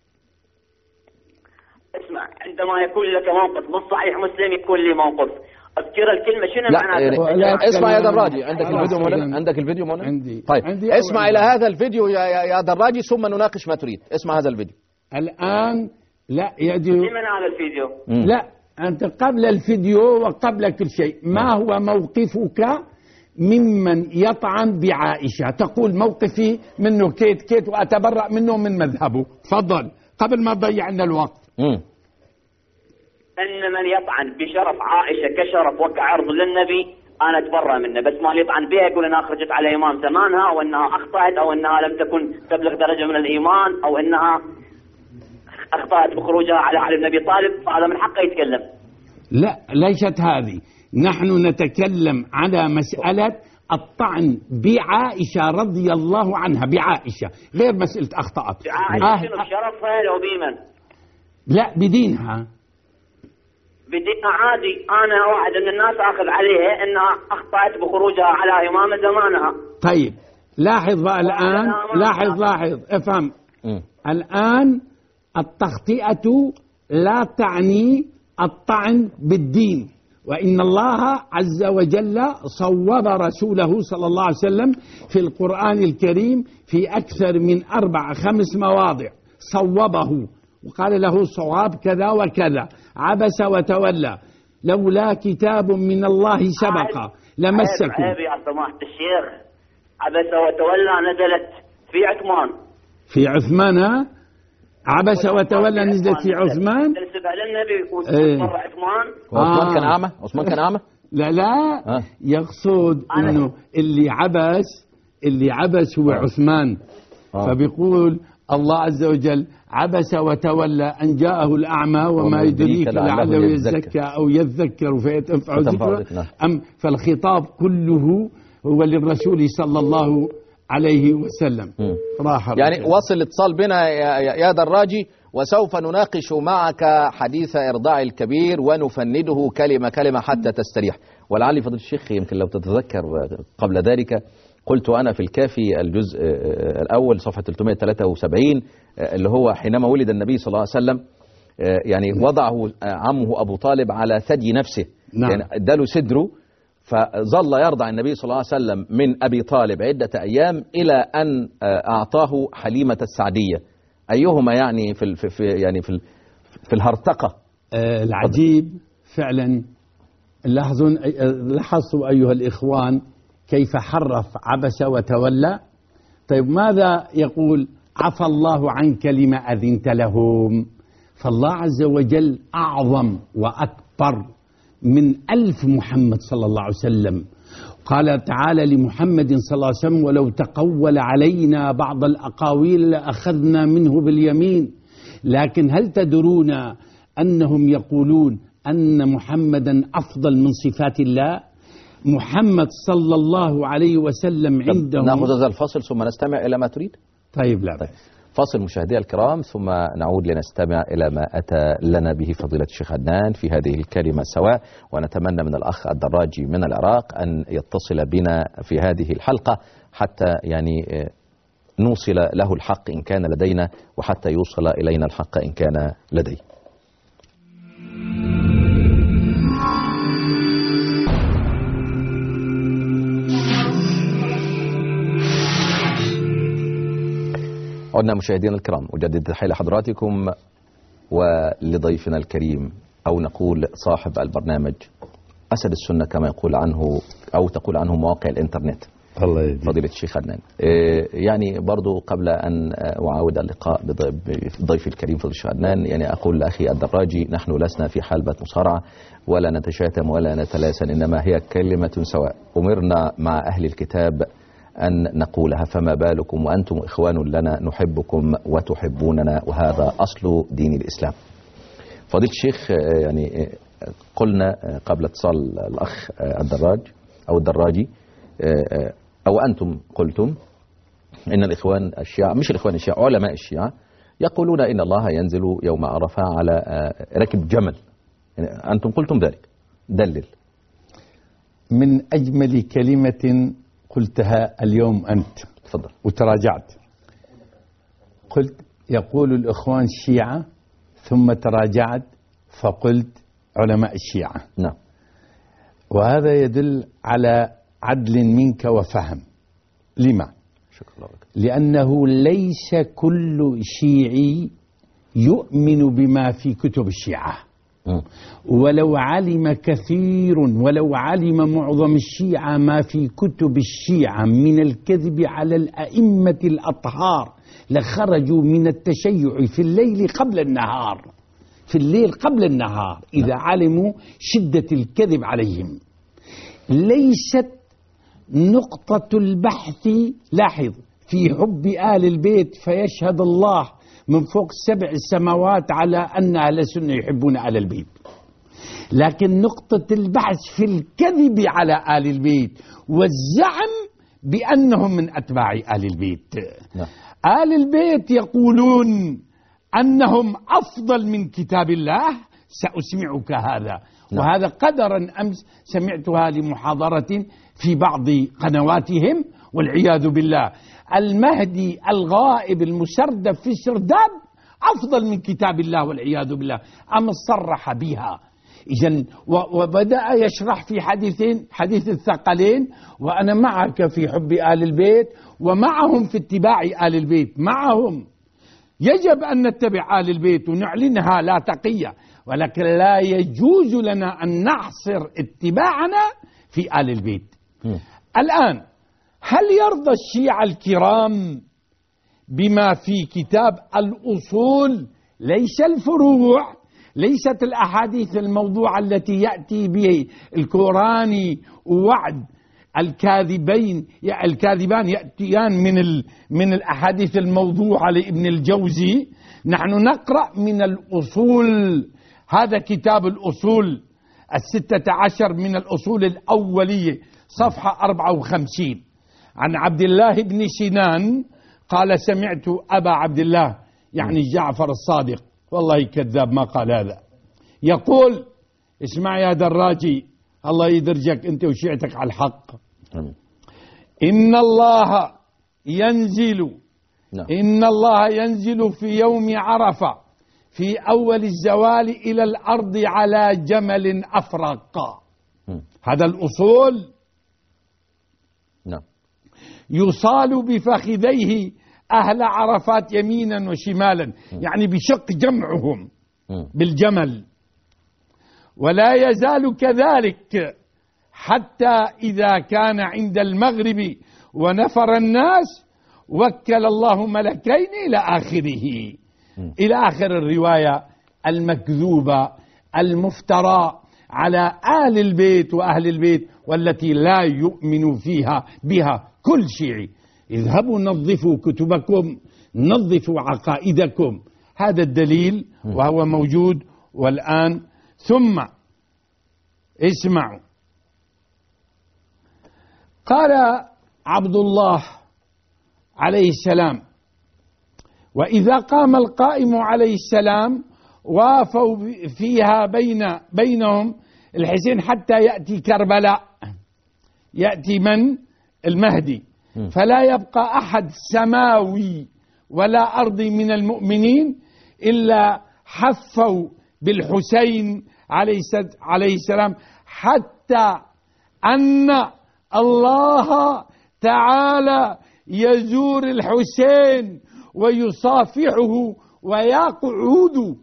اسمع، عندما يكون لك موقف مش صحيح مسلم يكون لي موقف، اذكر الكلمة شنو معناتها؟ يعني اسمع يا دراجي، عندك الفيديو مولانا؟ عندك الفيديو مولانا؟ عندي. طيب عندي اسمع إلى هذا الفيديو يا يا دراجي، ثم نناقش ما تريد. اسمع هذا الفيديو الآن. لا يجب. لمن هذا الفيديو؟ مم. لا أنت قبل الفيديو وقبل كل شيء، ما هو موقفك ممن يطعن بعائشة؟ تقول موقفي منه كيت كيت وأتبرأ منه من مذهبه. تفضل قبل ما تضيع عنا الوقت. مم. أن من يطعن بشرف عائشة كشرف وكعرض للنبي أنا أتبرأ منه، بس ما يطعن بها يقول أنها خرجت على إمام زمانها، أو أنها أخطأت، أو أنها لم تكن تبلغ درجة من الإيمان، أو أنها أخطأت بخروجها على علي بن أبي طالب، فهذا من حقه يتكلم. لا ليست هذه، نحن نتكلم على مسألة الطعن بعائشة رضي الله عنها، بعائشة، غير مسألة أخطأت. بعائشة شنو بشرفها لو بمن؟ لا بدينها. بدينها عادي، أنا واحد من الناس أخذ عليها أنها أخطأت بخروجها على إمام زمانها. طيب لاحظ بقى الآن، لاحظ لاحظ افهم. م. الآن التخطئة لا تعني الطعن بالدين، وإن الله عز وجل صوب رسوله صلى الله عليه وسلم في القرآن الكريم في أكثر من أربع خمس مواضع، صوبه وقال له صواب كذا وكذا، عبس وتولى، لولا كتاب من الله سبق لمسكم. عيب يا سماحة الشيخ، عبس وتولى نزلت في عثمان. في عثمان ها؟ عبس وتولى نزلت في عثمان. تنسب على النبي ومر عثمان. عثمان آه. كان أعمى؟ عثمان كان أعمى؟ لا لا آه. يقصد إنه اللي عبس اللي عبس هو آه. عثمان. آه. فبيقول الله عز وجل عبس وتولى أن جاءه الأعمى وما يدريك لعله يزكى أو يذكر فيتنفع ذكره. أم فالخطاب كله هو للرسول صلى الله عليه وسلم. راح يعني وصل الاتصال بنا يا دراجي، وسوف نناقش معك حديث إرضاع الكبير ونفنده كلمة كلمة حتى تستريح. ولعلي فضل الشيخ يمكن لو تتذكر قبل ذلك قلت أنا في الكافي الجزء الأول صفحة ثلاثمائة وثلاثة وسبعين اللي هو حينما ولد النبي صلى الله عليه وسلم يعني وضعه عمه أبو طالب على ثدي نفسه. نعم. يعني اداله صدره، فظل يرضع النبي صلى الله عليه وسلم من أبي طالب عدة أيام إلى أن أعطاه حليمة السعدية. أيهما يعني في في يعني في في الهرطقة؟ آه العجيب فعلا. لاحظوا لاحظوا أيها الإخوان كيف حرف عبس وتولى. طيب ماذا يقول؟ عفى الله عنك لما أذنت لهم. فالله عز وجل أعظم وأكبر من ألف محمد صلى الله عليه وسلم، قال تعالى لمحمد صلى الله عليه وسلم: ولو تقول علينا بعض الأقاويل لأخذنا منه باليمين. لكن هل تدرون أنهم يقولون أن محمدا أفضل من صفات الله؟ محمد صلى الله عليه وسلم عندهم. نأخذ هذا الفصل ثم نستمع إلى ما تريد. طيب لا طيب. فاصل مشاهدي الكرام ثم نعود لنستمع إلى ما أتى لنا به فضيلة الشيخ عدنان في هذه الكلمة سواء. ونتمنى من الأخ الدراجي من العراق أن يتصل بنا في هذه الحلقة حتى يعني نوصل له الحق إن كان لدينا، وحتى يوصل إلينا الحق إن كان لديه. عدنا مشاهدينا الكرام، أجدد التحية لحضراتكم ولضيفنا الكريم، أو نقول صاحب البرنامج، أسد السنة كما يقول عنه أو تقول عنه مواقع الإنترنت، الله يهديك فضيلة الشيخ عدنان. يعني برضو قبل أن أعاود اللقاء بضيف الكريم فضيلة الشيخ عدنان، يعني أقول لأخي الدراجي: نحن لسنا في حلبة مصارعة ولا نتشاتم ولا نتلاسن، إنما هي كلمة سواء أمرنا مع أهل الكتاب أن نقولها، فما بالكم وأنتم إخوان لنا نحبكم وتحبوننا، وهذا أصل دين الإسلام. فضيلة الشيخ، يعني قلنا قبل اتصال الأخ الدراج أو الدراجي، أو أنتم قلتم إن الإخوان الشيعة، مش الإخوان الشيعة، علماء الشيعة يقولون إن الله ينزل يوم عرفة على ركب جمل، يعني أنتم قلتم ذلك، دلل. من أجمل كلمة قلتها اليوم أنت. تفضل. وتراجعت، قلت يقول الإخوان الشيعة، ثم تراجعت فقلت علماء الشيعة. نعم. وهذا يدل على عدل منك وفهم. لما؟ شكرا لك. لأنه ليس كل شيعي يؤمن بما في كتب الشيعة، ولو علم كثير ولو علم معظم الشيعة ما في كتب الشيعة من الكذب على الأئمة الأطهار لخرجوا من التشيع في الليل قبل النهار، في الليل قبل النهار إذا علموا شدة الكذب عليهم. ليست نقطة البحث، لاحظ، في حب آل البيت فيشهد الله من فوق سبع السماوات على أن أهل السنة يحبون آل البيت، لكن نقطة البحث في الكذب على آل البيت والزعم بأنهم من أتباع آل البيت. نعم. آل البيت يقولون أنهم أفضل من كتاب الله، سأسمعك هذا. نعم. وهذا قدرا أمس سمعتها لمحاضرة في بعض قنواتهم، والعياذ بالله. المهدي الغائب المسردب في السرداب أفضل من كتاب الله والعياذ بالله، أم صرح بها. إذن وبدأ يشرح في حديثين، حديث الثقلين، وأنا معك في حب آل البيت ومعهم في اتباع آل البيت، معهم يجب أن نتبع آل البيت ونعلنها لا تقية، ولكن لا يجوز لنا أن نحصر اتباعنا في آل البيت. م. الآن هل يرضى الشيعة الكرام بما في كتاب الأصول؟ ليس الفروع، ليست الأحاديث الموضوعة التي يأتي به الكوراني ووعد الكاذبين الكاذبان يأتيان من من الأحاديث الموضوعة لابن الجوزي. نحن نقرأ من الأصول، هذا كتاب الأصول الستة عشر من الأصول الأولية، صفحة أربعة وخمسين، عن عبد الله بن سنان قال: سمعت أبا عبد الله، يعني جعفر الصادق، والله كذاب ما قال هذا، يقول: اسمع يا دراجي، الله يدرجك أنت وشيعتك على الحق، إن الله ينزل إن الله ينزل في يوم عرفة في أول الزوال إلى الأرض على جمل أفرق. هذا الأصول. نعم. يصال بفخذيه أهل عرفات يمينا وشمالا، يعني بشق جمعهم بالجمل، ولا يزال كذلك حتى إذا كان عند المغرب ونفر الناس وكل الله ملكين إلى آخره، إلى آخر الرواية المكذوبة المفترى على آل البيت وأهل البيت والتي لا يؤمن فيها بها كل شيعي. اذهبوا نظفوا كتبكم، نظفوا عقائدكم. هذا الدليل وهو موجود. والآن ثم اسمعوا، قال عبد الله عليه السلام: وإذا قام القائم عليه السلام وافوا فيها بين بينهم الحسين حتى يأتي كربلاء، يأتي من؟ المهدي، فلا يبقى أحد سماوي ولا أرضي من المؤمنين إلا حفوا بالحسين عليه السلام، حتى أن الله تعالى يزور الحسين ويصافحه ويقعد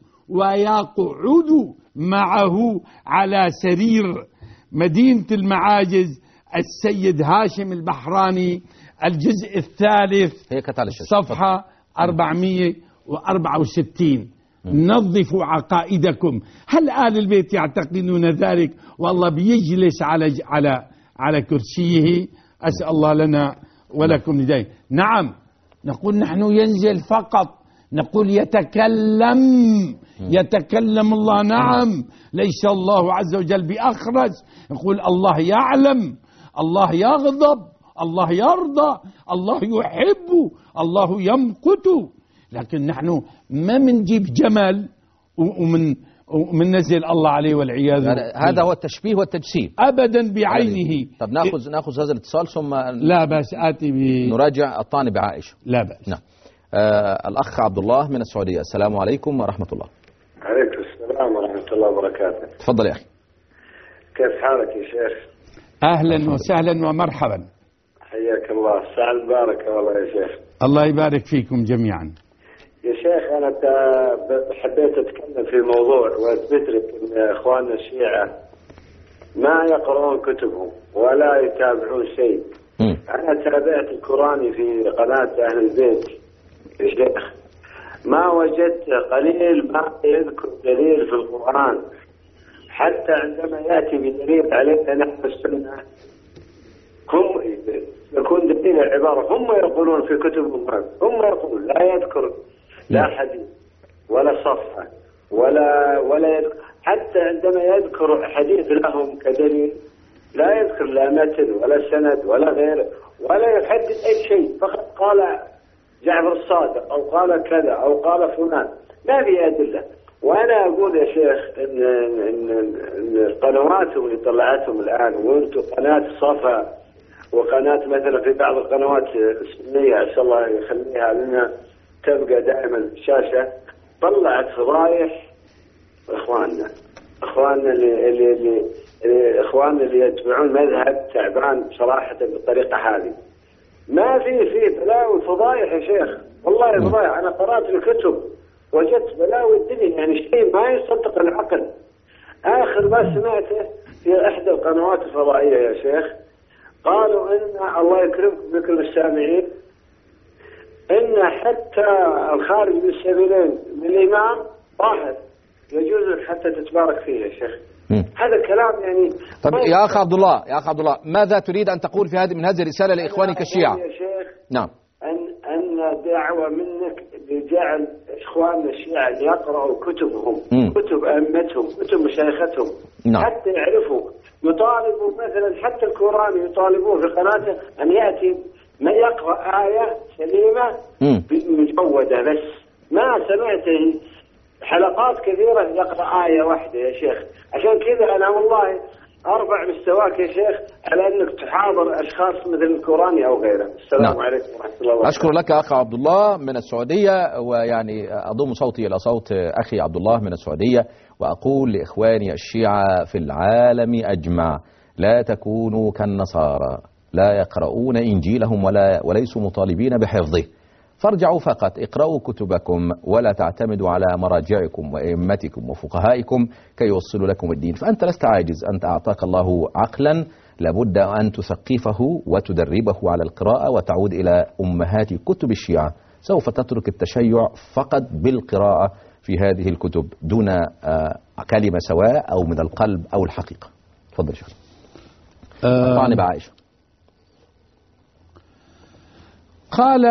ويقعد معه على سرير مدينة المعاجز السيد هاشم البحراني، الجزء الثالث صفحة أربعمئة وأربعة وستين. نظفوا عقائدكم. هل آل البيت يعتقدون ذلك والله بيجلس على على على كرسيه؟ أسأل الله لنا ولكم هداية. نعم، نقول نحن ينزل فقط، نقول يتكلم يتكلم الله. نعم، ليس الله عز وجل بأخرس. نقول الله يعلم، الله يغضب، الله يرضى، الله يحب، الله يمقت. لكن نحن ما منجيب جمل ومن ومن نزل الله عليه والعياذ بالله. هذا هو التشبيه والتجسيم أبدا بعينه. طب ناخذ ناخذ هذا الاتصال ثم لا بأس آتي ب... نراجع الطعن بعائشة. لا بأس. نعم. آه الأخ عبد الله من السعودية، السلام عليكم ورحمة الله. عليكم السلام ورحمة الله وبركاته. تفضل يا أخي. كيف حالك يا شيخ؟ أهلا وسهلا ومرحبا. حياك الله، الساعة المباركة والله يا شيخ. الله يبارك فيكم جميعا. يا شيخ أنا حبيت أتكلم في موضوع وأثبت لك أن إخواننا الشيعة ما يقرؤون كتبهم ولا يتابعون شيء. م. أنا تابعت القرآني في قناة أهل البيت يا شيخ، ما وجدت قليل ما يذكر دليل في القرآن، حتى عندما يأتي بدليل علينا نحن السنة هم يكون دليل العبارة هم يقولون في كتبهم، هم يقول لا يذكر لا حديث ولا صفحة ولا ولا يذكر، حتى عندما يذكر حديث لهم كدليل لا يذكر لا متن ولا سند ولا غيره ولا يحدد أي شيء، فقط قال جعفر الصادق أو قال كذا أو قال فلان، ما في أدلة. وأنا أقول يا شيخ إن إن إن القنوات اللي طلعتهم الآن، وأنتم قناة صفا وقناة مثلا في بعض القنوات السنية أسأل الله يخليها لنا تبقى دائما الشاشة، طلعت فضايح إخواننا إخواننا اللي اللي, اللي, اللي إخواننا اللي يتبعون مذهب تعبان بصراحة بالطريقة هذه. ما في في بلاوي فضايح يا شيخ، والله فضايح. أنا قرأت الكتب وجدت بلاوي الدنيا، يعني شيء ما يصدق العقل. آخر ما سمعته في إحدى القنوات الفضائية يا شيخ قالوا إن الله يكرمكم بكم السامعين إن حتى الخارج من السبيلين من الإمام واحد يجوز حتى تتبارك فيه يا شيخ. م. هذا كلام يعني. طب يا أخ عبد الله يا أخ عبد الله ماذا تريد أن تقول في هذه من هذه الرسالة لإخوانك الشيعة؟ يا شيخ نعم. أن أن دعوة منك بجعل إخواننا الشيعة يقرأوا كتبهم، م. كتب أئمتهم، كتب مشايختهم، نعم. حتى يعرفوا، يطالبوا مثلا حتى القرآن يطالبوه في قناته أن يأتي ما يقرأ آية سليمة مجودة، بس ما سمعت حلقات كثيرة يقرأ آية واحدة يا شيخ. عشان كذا أنا والله أرفع مستواك يا شيخ على أنك تحاضر أشخاص مثل القرآني أو غيره. السلام نعم. عليكم ورحمة الله وبركاته. أشكر لك أخ عبد الله من السعودية، ويعني أضم صوتي إلى صوت أخي عبد الله من السعودية وأقول لإخواني الشيعة في العالم أجمع لا تكونوا كالنصارى، لا يقرؤون إنجيلهم ولا وليسوا مطالبين بحفظه، فارجعوا فقط اقرأوا كتبكم ولا تعتمدوا على مراجعكم وأئمتكم وفقهائكم كي يوصلوا لكم الدين. فأنت لست عاجز، أنت أعطاك الله عقلا لابد أن تثقفه وتدربه على القراءة وتعود إلى أمهات كتب الشيعة. سوف تترك التشيع فقط بالقراءة في هذه الكتب دون آه كلمة سواء أو من القلب أو الحقيقة. تفضل شيخ. الطعن بعائشة. قال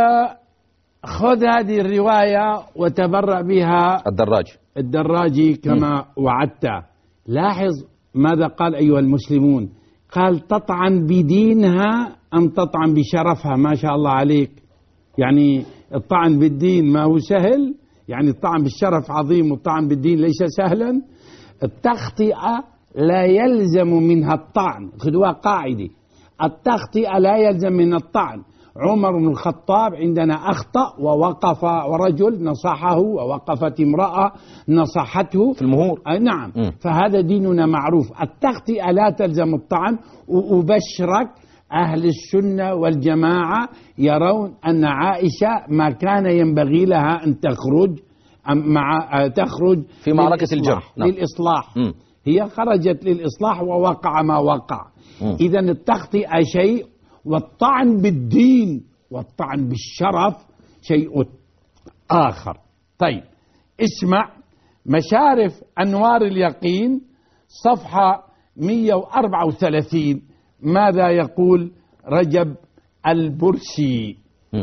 خذ هذه الرواية وتبرع بها الدراجي الدراجي كما م. وعدت. لاحظ ماذا قال أيها المسلمون، قال تطعن بدينها أم تطعن بشرفها. ما شاء الله عليك، يعني الطعن بالدين ما هو سهل، يعني الطعن بالشرف عظيم والطعن بالدين ليس سهلا. التخطئة لا يلزم منها الطعن، خذوها قاعدة، التخطئة لا يلزم من الطعن. عمر بن الخطاب عندنا أخطأ ووقف ورجل نصحه، ووقفت امرأة نصحته في المهور. آه نعم م. فهذا ديننا معروف. التخطئة لا تلزم الطعن. وأبشرك أهل السنة والجماعة يرون أن عائشة ما كان ينبغي لها أن تخرج مع تخرج في معركة الجرح نعم. للإصلاح م. هي خرجت للإصلاح ووقع ما وقع. إذن التخطئة شيء، والطعن بالدين والطعن بالشرف شيء آخر. طيب اسمع مشارف أنوار اليقين صفحة مئة وأربعة وثلاثين ماذا يقول رجب البرسي. م.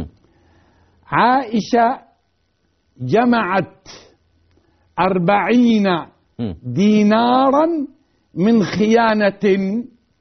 عائشة جمعت أربعين م. دينارا من خيانة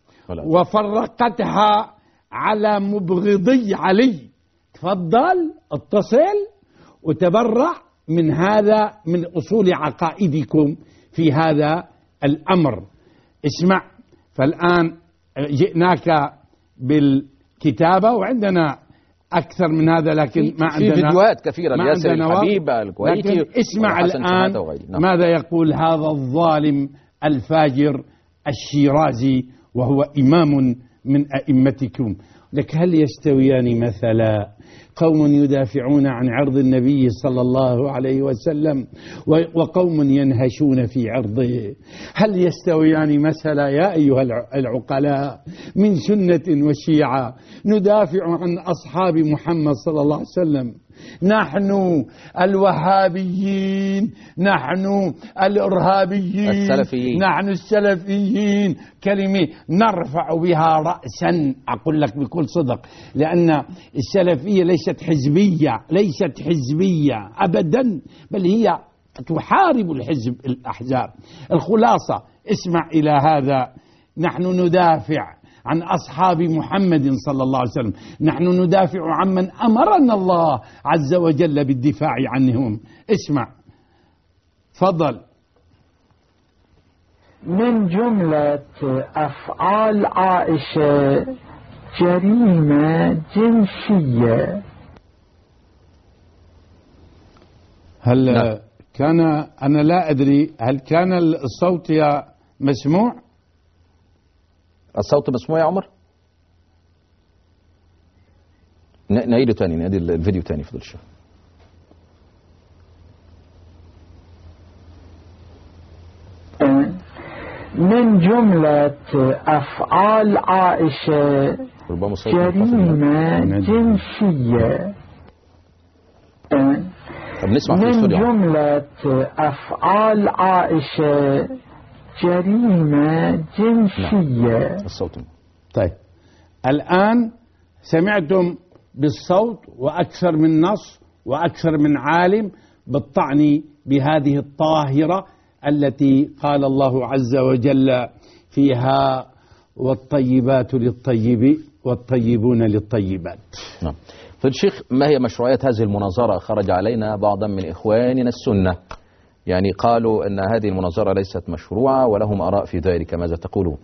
وفرقتها على مبغضي علي. تفضل اتصل وتبرع من هذا، من أصول عقائدكم في هذا الأمر. اسمع، فالآن جئناك بالكتابة وعندنا أكثر من هذا، لكن ما عندنا في فيديوهات كثيرة لياسر الحبيب الكويتي. لكن اسمع الآن نعم. ماذا يقول هذا الظالم الفاجر الشيرازي وهو إمام من أئمتكم. لك هل يستويان مثلا قوم يدافعون عن عرض النبي صلى الله عليه وسلم وقوم ينهشون في عرضه؟ هل يستويان مثلا يا أيها العقلاء؟ من سنة وشيعة ندافع عن أصحاب محمد صلى الله عليه وسلم. نحن الوهابيين، نحن الإرهابيين، السلفيين، نحن السلفيين، كلمة نرفع بها رأسا. أقول لك بكل صدق، لأن السلفية ليست حزبية، ليست حزبية أبدا، بل هي تحارب الحزب الأحزاب. الخلاصة اسمع إلى هذا، نحن ندافع عن أصحاب محمد صلى الله عليه وسلم، نحن ندافع عمن أمرنا الله عز وجل بالدفاع عنهم. اسمع فضل. من جملة أفعال عائشة جريمة جنسية. هل لا. كان أنا لا أدري هل كان الصوت يا مسموع؟ الصوت مسموع يا عمر؟ نعيده تاني، نعيد الفيديو تاني فضل الشيخ. من جملة أفعال عائشة جريمة جنسية. طب نسمع في من الاستوديو. جملة أفعال عائشة جريمة جنسية. نعم. الصوت. طيب الآن سمعتم بالصوت وأكثر من نص وأكثر من عالم بالطعن بهذه الطاهرة التي قال الله عز وجل فيها والطيبات للطيب والطيبون للطيبات. نعم. فالشيخ، ما هي مشروعية هذه المناظرة؟ خرج علينا بعضا من إخواننا السنة يعني قالوا أن هذه المناظرة ليست مشروعة ولهم آراء في ذلك، ماذا تقولون؟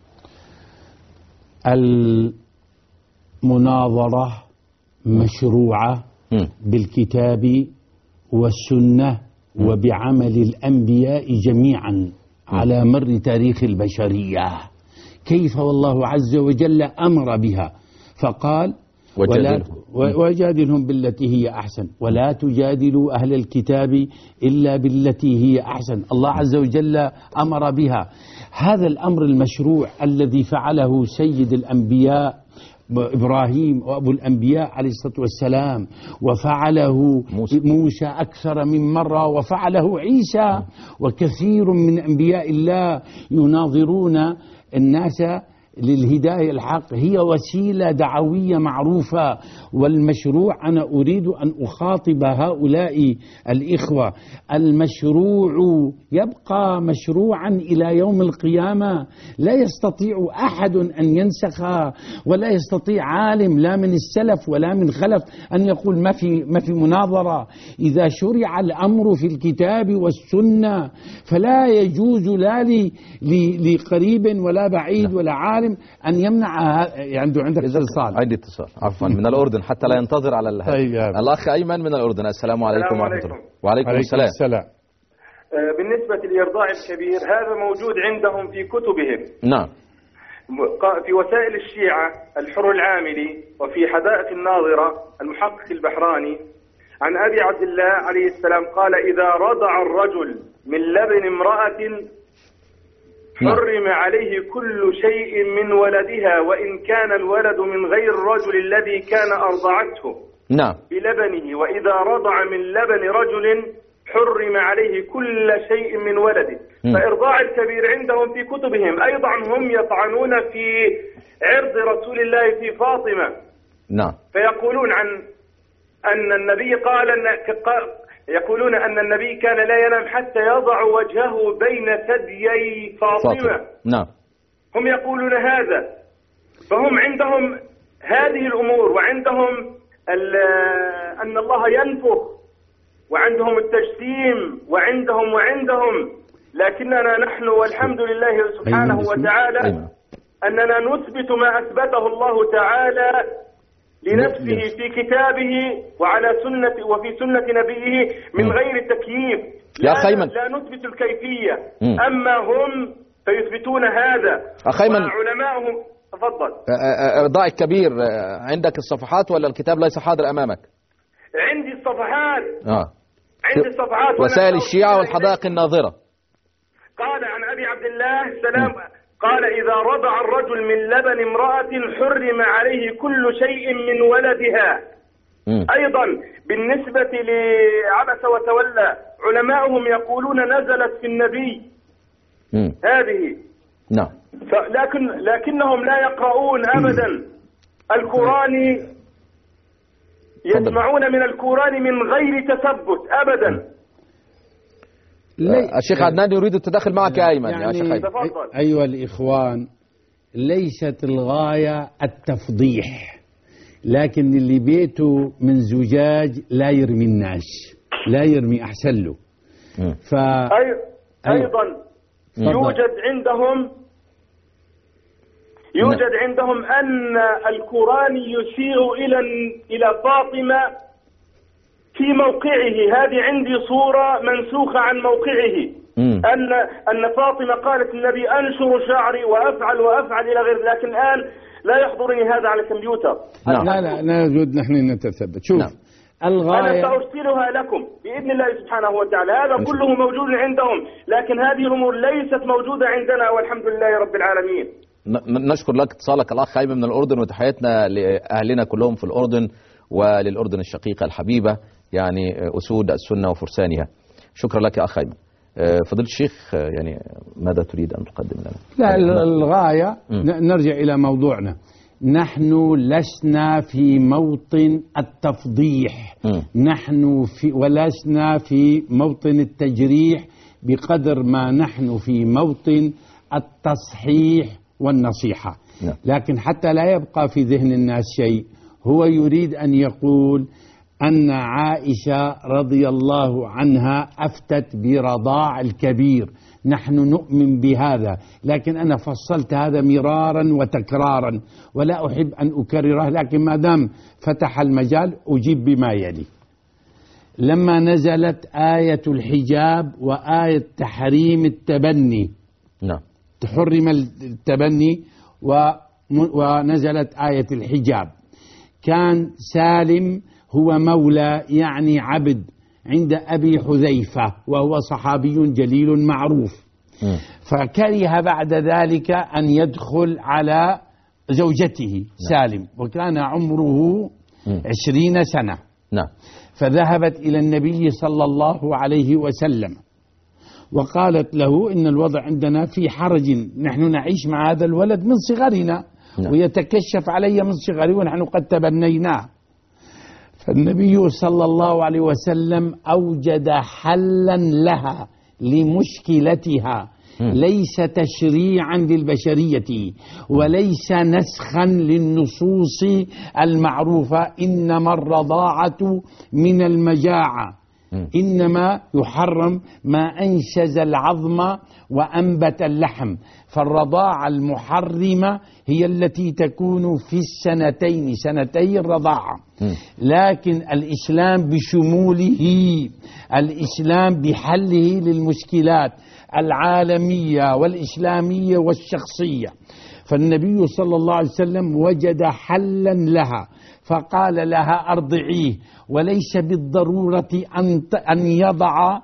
المناظرة مشروعة بالكتاب والسنة وبعمل الأنبياء جميعا على مر تاريخ البشرية. كيف والله عز وجل أمر بها فقال وجادلهم بالتي هي أحسن ولا تجادلوا أهل الكتاب إلا بالتي هي أحسن. الله عز وجل أمر بها. هذا الأمر المشروع الذي فعله سيد الأنبياء إبراهيم وأبو الأنبياء عليه الصلاة والسلام، وفعله موسى, موسى أكثر من مرة، وفعله عيسى، وكثير من أنبياء الله يناظرون الناس للهداية الحق. هي وسيلة دعوية معروفة، والمشروع أنا أريد أن أخاطب هؤلاء الإخوة، المشروع يبقى مشروعا إلى يوم القيامة، لا يستطيع أحد أن ينسخ، ولا يستطيع عالم لا من السلف ولا من خلف أن يقول ما في ما في مناظرة. إذا شرع الأمر في الكتاب والسنة فلا يجوز لا لقريب ولا بعيد ولا عالم أن يمنع. عنده عندك اتصال؟ عندي اتصال عفوا من الأردن حتى لا ينتظر على الهاتف. طيب. الأخ أيمن من الأردن. السلام عليكم ورحمة الله. وعليكم السلام. السلام. بالنسبة للإرضاع الكبير هذا موجود عندهم في كتبهم. نعم. في وسائل الشيعة الحر العاملي، وفي حدائق الناظرة المحقق البحراني عن أبي عبد الله عليه السلام قال: إذا رضع الرجل من لبن امرأة حرم عليه كل شيء من ولدها، وإن كان الولد من غير الرجل الذي كان أرضعته نعم بلبنه، وإذا رضع من لبن رجل حرم عليه كل شيء من ولده. م. فإرضاع الكبير عندهم في كتبهم. أيضا هم يطعنون في عرض رسول الله في فاطمة. نعم. فيقولون عن أن النبي قال أن يقولون أن النبي كان لا ينام حتى يضع وجهه بين ثديي فاطمة. فاطمة. نعم. هم يقولون هذا. فهم عندهم هذه الأمور، وعندهم أن الله ينفخ، وعندهم التجسيم، وعندهم وعندهم لكننا نحن والحمد لله سبحانه وتعالى أننا نثبت ما أثبته الله تعالى لنفسه في كتابه وعلى سنة وفي سنة نبيه من غير تكييف. يا لا, خيمن. لا نثبت الكيفية. م. أما هم فيثبتون هذا. أخيمن. وعلماؤهم. تفضل. إرضاع الكبير عندك الصفحات ولا الكتاب ليس حاضر أمامك؟ عندي الصفحات. آه. عندي الصفحات. وسائل الشيعة والحدائق الناظرة. قال عن أبي عبد الله السلام م. قال: إذا رضع الرجل من لبن امرأة حرم عليه كل شيء من ولدها. م. أيضا بالنسبة لعبس وتولى علماؤهم يقولون نزلت في النبي. م. هذه نعم. لكن لكنهم لا يقرؤون أبدا القرآن، يسمعون من القرآن من غير تثبت أبدا. م. الشيخ عدنان يريد التدخل معك يا أيمن. يعني يا شيخ أيمن. أيها الإخوان، ليست الغاية التفضيح، لكن اللي بيته من زجاج لا يرمي الناس، لا يرمي أحسن له. ف... أي... أيضا يوجد عندهم يوجد عندهم أن القرآن يشير إلى إلى فاطمة في موقعه. هذه عندي صورة منسوخة عن موقعه. م. أن أن فاطمة قالت النبي أنشر شعري وأفعل وأفعل إلى غير، لكن الآن لا يحضرني هذا على الكمبيوتر. نعم. لا لا لا نجد نحن نتثبت. شوف. نعم. الغاية أنا سأرسلها لكم بإذن الله سبحانه وتعالى. هذا كله موجود عندهم، لكن هذه الأمور ليست موجودة عندنا والحمد لله رب العالمين. نشكر لك اتصالك الأخ أيمن من الأردن، وتحياتنا لأهلنا كلهم في الأردن وللأردن الشقيقة الحبيبة، يعني أسود السنة وفرسانها. شكرا لك يا أخ أيمن. فضيلة الشيخ، يعني ماذا تريد أن تقدم لنا؟ لا، الغاية نرجع إلى موضوعنا. نحن لسنا في موطن التفضيح، م. نحن في ولسنا في موطن التجريح بقدر ما نحن في موطن التصحيح والنصيحة. م. لكن حتى لا يبقى في ذهن الناس شيء، هو يريد أن يقول أن عائشة رضي الله عنها أفتت برضاع الكبير. نحن نؤمن بهذا، لكن أنا فصلت هذا مرارا وتكرارا ولا أحب أن أكرره، لكن ما دام فتح المجال أجيب بما يلي. لما نزلت آية الحجاب وآية تحريم التبني، نعم، تحرم التبني ونزلت آية الحجاب، كان سالم هو مولى يعني عبد عند أبي حذيفة وهو صحابي جليل معروف، م. فكره بعد ذلك أن يدخل على زوجته سالم، وكان عمره عشرين سنة. نعم. فذهبت إلى النبي صلى الله عليه وسلم وقالت له إن الوضع عندنا في حرج، نحن نعيش مع هذا الولد من صغرنا. نعم. ويتكشف علي من صغري ونحن قد تبنيناه. فالنبي صلى الله عليه وسلم أوجد حلا لها لمشكلتها، ليس تشريعا للبشرية وليس نسخا للنصوص المعروفة، إنما الرضاعة من المجاعة، إنما يحرم ما أنشز العظم وأنبت اللحم. فالرضاعة المحرمة هي التي تكون في السنتين، سنتي الرضاعة. لكن الإسلام بشموله، الإسلام بحله للمشكلات العالمية والإسلامية والشخصية. فالنبي صلى الله عليه وسلم وجد حلا لها فقال لها أرضعيه، وليس بالضرورة أن يضع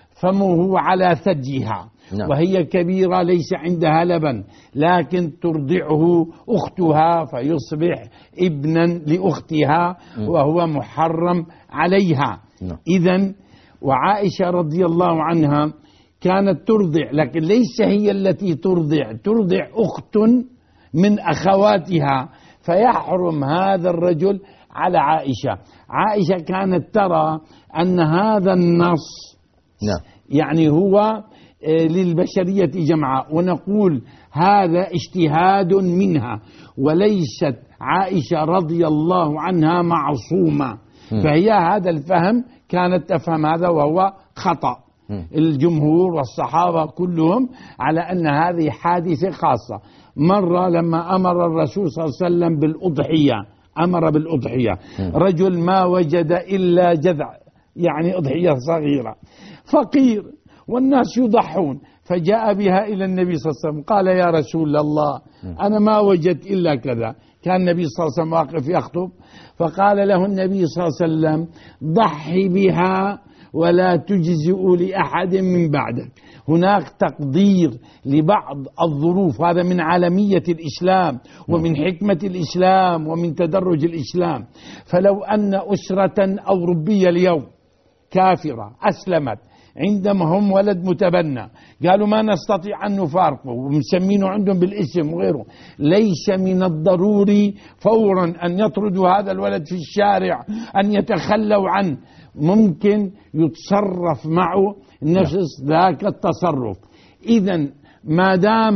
فمه على ثديها. نعم. وهي كبيرة ليس عندها لبن، لكن ترضعه أختها فيصبح ابنا لأختها وهو محرم عليها. نعم. إذن وعائشة رضي الله عنها كانت ترضع، لكن ليس هي التي ترضع، ترضع أخت من أخواتها، فيحرم هذا الرجل على عائشة. عائشة كانت ترى أن هذا النص نعم. يعني هو للبشرية جمعاء، ونقول هذا اجتهاد منها، وليست عائشة رضي الله عنها معصومة. فهي هذا الفهم كانت تفهم هذا وهو خطأ. الجمهور والصحابة كلهم على أن هذه حادثة خاصة. مرة لما أمر الرسول صلى الله عليه وسلم بالأضحية، أمر بالأضحية، رجل ما وجد إلا جذع، يعني أضحية صغيرة، فقير والناس يضحون، فجاء بها إلى النبي صلى الله عليه وسلم قال يا رسول الله أنا ما وجدت إلا كذا. كان النبي صلى الله عليه وسلم واقف يخطب، فقال له النبي صلى الله عليه وسلم ضحي بها ولا تجزئ لأحد من بعدك. هناك تقدير لبعض الظروف، هذا من عالمية الإسلام ومن حكمة الإسلام ومن تدرج الإسلام. فلو أن أسرة أوروبية اليوم كافرة أسلمت، عندما هم ولد متبنى قالوا ما نستطيع أن نفارقه ومسمينه عندهم بالاسم وغيره، ليس من الضروري فورا أن يطردوا هذا الولد في الشارع، أن يتخلوا عنه، ممكن يتصرف معه نفس ذاك التصرف. إذن ما دام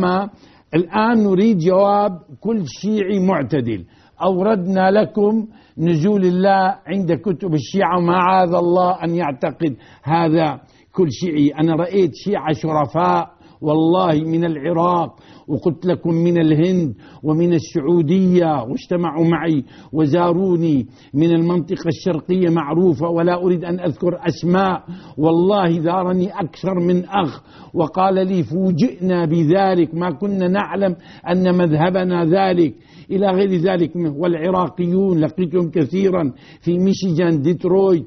الآن نريد جواب كل شيعي معتدل، أوردنا لكم نزول الله عند كتب الشيعة، ومعاذ الله أن يعتقد هذا كل شيعي. أنا رأيت شيعة شرفاء والله من العراق، وقلت لكم من الهند ومن السعودية، واجتمعوا معي وزاروني من المنطقة الشرقية معروفة ولا أريد أن أذكر أسماء، والله زارني أكثر من أخ وقال لي فوجئنا بذلك، ما كنا نعلم أن مذهبنا ذلك إلى غير ذلك. والعراقيون لقيتهم كثيرا في ميشيغان، ديترويت،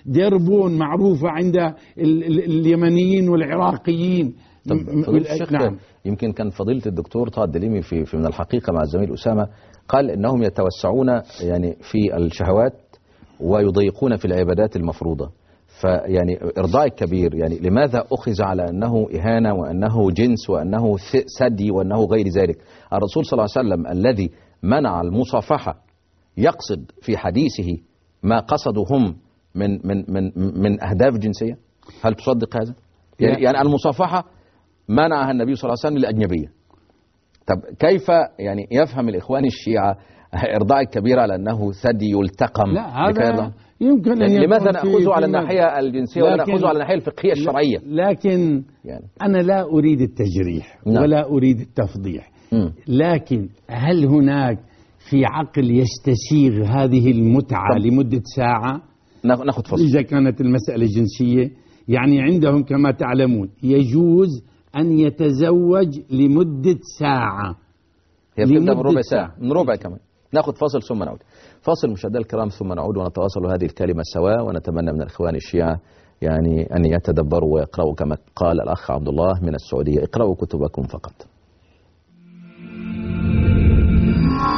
ديربون معروفة عند اليمنيين والعراقيين. نعم. يمكن كان فضيلة الدكتور طه الدليمي في, في من الحقيقة مع الزميل أسامة قال إنهم يتوسعون يعني في الشهوات ويضيقون في العبادات المفروضة. فيعني إرضاء الكبير يعني لماذا أخذ على أنه إهانة وأنه جنس وأنه ثدي وأنه غير ذلك؟ الرسول صلى الله عليه وسلم الذي منع المصافحة يقصد في حديثه ما قصدوا هم من من من من أهداف جنسية؟ هل تصدق هذا؟ يعني, يعني المصافحة منعها النبي صلى الله عليه وسلم للأجنبية. طب كيف يعني يفهم الإخوان الشيعة إرضاء الكبير على أنه ثدي يلتقم؟ لا هذا يمكن أن يعني لماذا نأخذه على الناحية الجنسية ولا نأخذه على الناحية الفقهية الشرعية؟ لكن يعني أنا لا أريد التجريح نعم. ولا أريد التفضيح م. لكن هل هناك في عقل يستسيغ هذه المتعة طب. لمدة ساعة؟ ناخذ فصل. إذا كانت المسألة جنسية يعني عندهم كما تعلمون يجوز أن يتزوج لمدة ساعة، هي بتبدأ من ربع ساعة، من ربع كمان. ناخذ فاصل ثم نعود. فاصل مشاهدينا الكرام ثم نعود ونتواصل هذه الكلمة سوا، ونتمنى من الإخوان الشيعة يعني أن يتدبروا ويقرأوا كما قال الأخ عبد الله من السعودية، اقرأوا كتبكم فقط.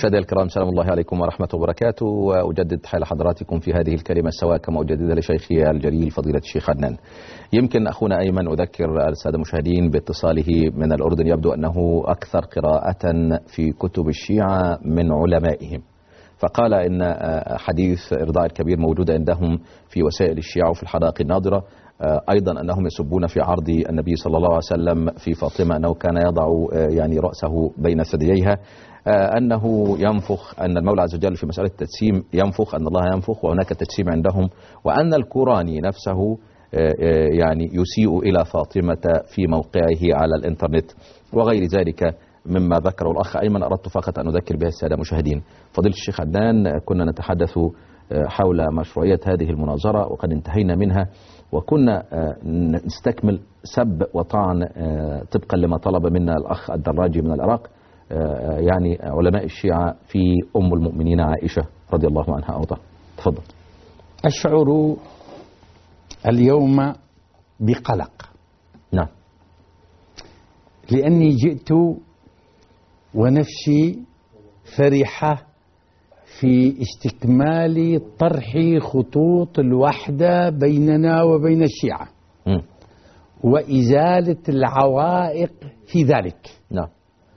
مشاهدينا الكرام، سلام الله عليكم ورحمة وبركاته. وأجدد تحية لحضراتكم في هذه الكلمة السواء كما أجددها لشيخي الجليل فضيلة الشيخ عدنان. يمكن أخونا أيمن أذكر السادة المشاهدين باتصاله من الأردن، يبدو أنه أكثر قراءة في كتب الشيعة من علمائهم، فقال إن حديث إرضاء الكبير موجود عندهم في وسائل الشيعة وفي الحدائق الناضرة. أيضا أنهم يسبون في عرض النبي صلى الله عليه وسلم في فاطمة أنه كان يضع يعني رأسه بين ثدييها، أنه ينفخ، أن المولى عز وجل في مسألة التجسيم ينفخ، أن الله ينفخ وهناك تجسيم عندهم، وأن القرآني نفسه يعني يسيء إلى فاطمة في موقعه على الإنترنت وغير ذلك مما ذكره الأخ أيمن. أردت فقط أن أذكر به السادة المشاهدين. فضيلة الشيخ عدنان، كنا نتحدث حول مشروعية هذه المناظرة وقد انتهينا منها، وكنا نستكمل سب وطعن طبقا لما طلب منا الأخ الدراجي من العراق، يعني علماء الشيعة في أم المؤمنين عائشة رضي الله عنها وارضاها. تفضل. أشعر اليوم بقلق. نعم. لأني جئت ونفسي فرحة في استكمال طرح خطوط الوحدة بيننا وبين الشيعة م. وإزالة العوائق في ذلك. نعم.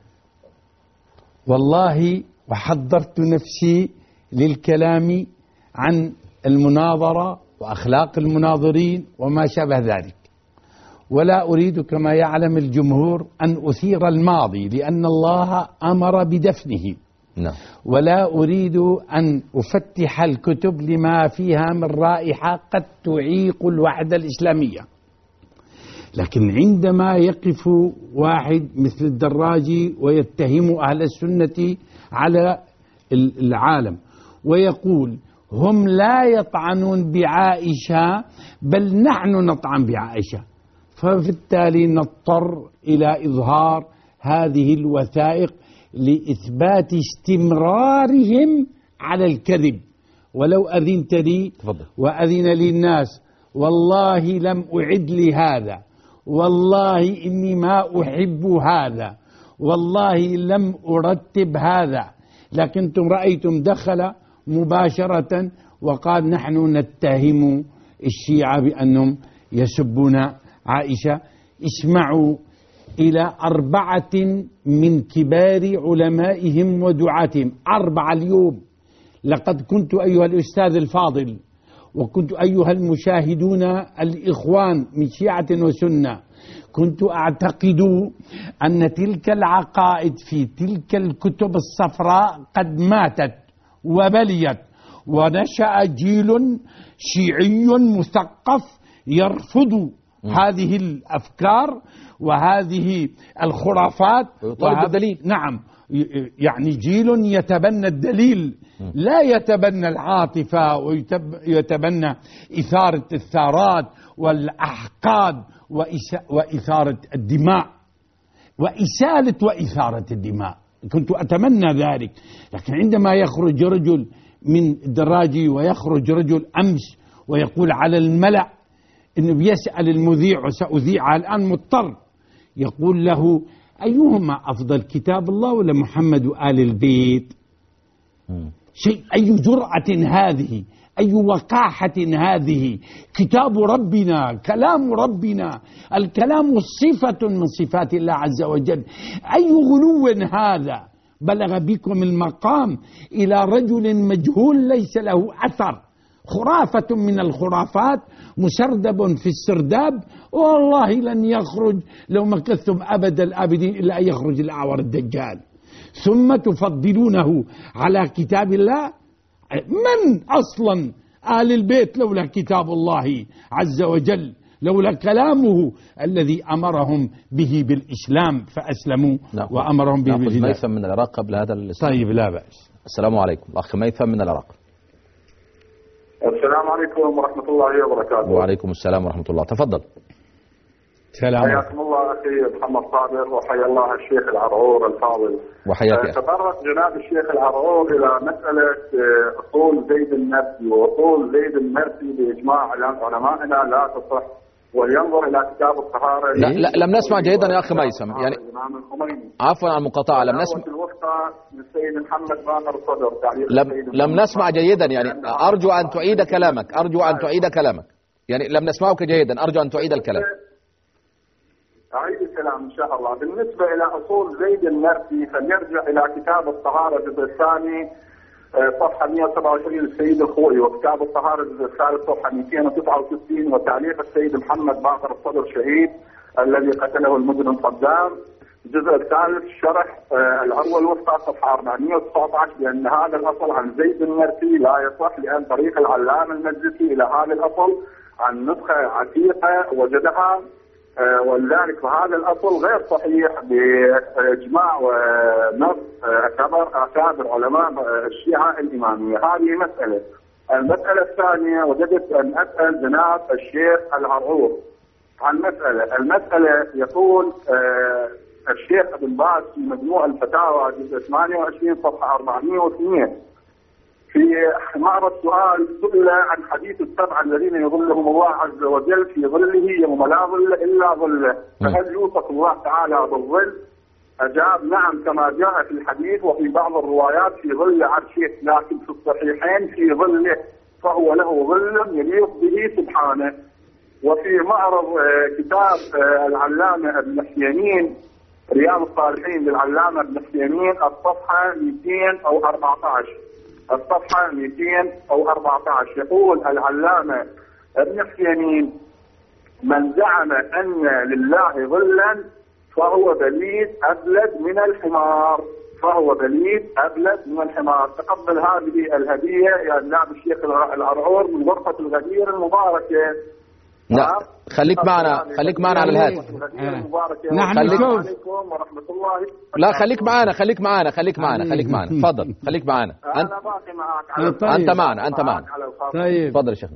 والله وحضرت نفسي للكلام عن المناظرة وأخلاق المناظرين وما شابه ذلك، ولا أريد كما يعلم الجمهور أن أثير الماضي لأن الله أمر بدفنه. نعم. ولا أريد أن أفتح الكتب لما فيها من رائحة قد تعيق الوحدة الإسلامية. لكن عندما يقف واحد مثل الدراجي ويتهم أهل السنة على العالم ويقول هم لا يطعنون بعائشة بل نحن نطعن بعائشة، ففي التالي نضطر إلى إظهار هذه الوثائق لإثبات استمرارهم على الكذب. ولو أذنت لي وأذن لي الناس والله لم أعد لهذا، والله إني ما أحب هذا، والله لم أرتب هذا، لكنتم رأيتم دخل مباشرة وقال نحن نتهم الشيعة بأنهم يسبون عائشة. اسمعوا إلى أربعة من كبار علمائهم ودعاتهم، أربعة اليوم. لقد كنت أيها الأستاذ الفاضل وكنت أيها المشاهدون الإخوان من شيعة وسنة، كنت أعتقد أن تلك العقائد في تلك الكتب الصفراء قد ماتت وبليت، ونشأ جيل شيعي مثقف يرفض هذه الأفكار وهذه الخرافات ويطالب بالدليل. نعم، يعني جيل يتبنى الدليل لا يتبنى العاطفة ويتبنى إثارة الثارات والأحقاد وإثارة الدماء وإسالة وإثارة الدماء. كنت أتمنى ذلك، لكن عندما يخرج رجل من الدراجي ويخرج رجل أمس ويقول على الملأ إنه بيسأل المذيع وسأذيع الآن مضطر، يقول له أيهما أفضل كتاب الله ولا محمد وآل البيت؟ شيء، أي جرأة هذه، أي وقاحة هذه. كتاب ربنا، كلام ربنا، الكلام صفة من صفات الله عز وجل، أي غلو هذا. بلغ بكم المقام إلى رجل مجهول ليس له أثر، خرافة من الخرافات، مسردب في السرداب، والله لن يخرج لو مكثتم أبد الآبدين إلا أن يخرج الأعور الدجال. ثم تفضلونه على كتاب الله. من أصلا آل البيت لولا كتاب الله عز وجل، لولا كلامه الذي أمرهم به بالإسلام فأسلموا نعم. وأمرهم به بالإسلام. ميثم من العراق قبل هذا الإسلام. طيب لا بأس. السلام عليكم الأخ ميثم من العراق. السلام عليكم ورحمة الله وبركاته. وعليكم السلام ورحمة الله، تفضل. سلام. حياكم الله أخي محمد صابر، وحيا الله الشيخ العرعور الفاضل. وحياك يا أخي. تطرق جناب الشيخ العرعور إلى مسألة أصول زيد المرسي، وأصول زيد المرسي بإجماع علمائنا لا تصح، ولينظر إلى كتاب الطهارة. لا, لا لم نسمع جيدا يا أخي ميثم، يعني عفوا عن المقاطعة، لم نسمع الوفقى للسيد محمد باقر الصدر. لم لم نسمع جيدا، يعني أرجو أن تعيد كلامك، أرجو أن تعيد كلامك، يعني لم نسمعك جيدا، أرجو أن تعيد الكلام. أعيد الكلام إن شاء الله. بالنسبة إلى أصول زيد المرسي فليرجع إلى كتاب الطهارة الجزء الثاني صفحة مئة وسبعة وعشرين للسيد الخوئي، وكتاب الطهارة الجزء الثالث صفحة مئتين وتسعة وستين، وتعليق السيد محمد باقر الصدر شهيد الذي قتله المجرم صدام. الجزء الثالث شرح العروة الوسطى صفحة أربعمئة وتسعة عشر، بأن هذا الأصل عن زيد المرسي لا يصح، لأن طريق العلامة المجلسي إلى هذا الأصل عن نسخة عتيقة وجدها، ولذلك فهذا الأصل غير صحيح بإجماع ونص أكبر أكابر علماء الشيعة الإمامية. هذه مسألة. المسألة الثانية وجدت أن أسأل جناب الشيخ العرعور عن مسألة. المسألة يقول الشيخ ابن باز في مجموع الفتاوى جزء ثمانية وعشرين صفحة أربعمئة واثنين في معرض سؤال سئل عن حديث السبعة الذين يظلهم الله عز وجل في ظله يوم لا ظل إلا ظله، فهل يوصف الله تعالى بالظل؟ أجاب نعم كما جاء في الحديث وفي بعض الروايات في ظل عرشه، لكن في الصحيحين في ظله، فهو له ظل يليق به سبحانه. وفي معرض كتاب العلامة ابن حسينين رياض الصالحين للعلامة ابن حسينين الصفحة مئتين أو أربعة عشر، الصفحة مئتين أو أربعة عشر يقول العلامة ابن حسينين من زعم أن لله ظلا فهو بليد أبلد من الحمار، فهو بليد أبلد من الحمار. تقبل هذه الهدية يا جناب الشيخ العرعور من غرفة الغدير المباركة. لا خليك معنا، خليك معنا على الهاتف. نحن عليكم ورحمة الله. لا خليك معنا، خليك معنا، خليك معنا، خليك معنا، تفضل خليك معنا. أنت باقي معك على طيب. أنت معنا، أنت معنا. طيب تفضل يا شيخ.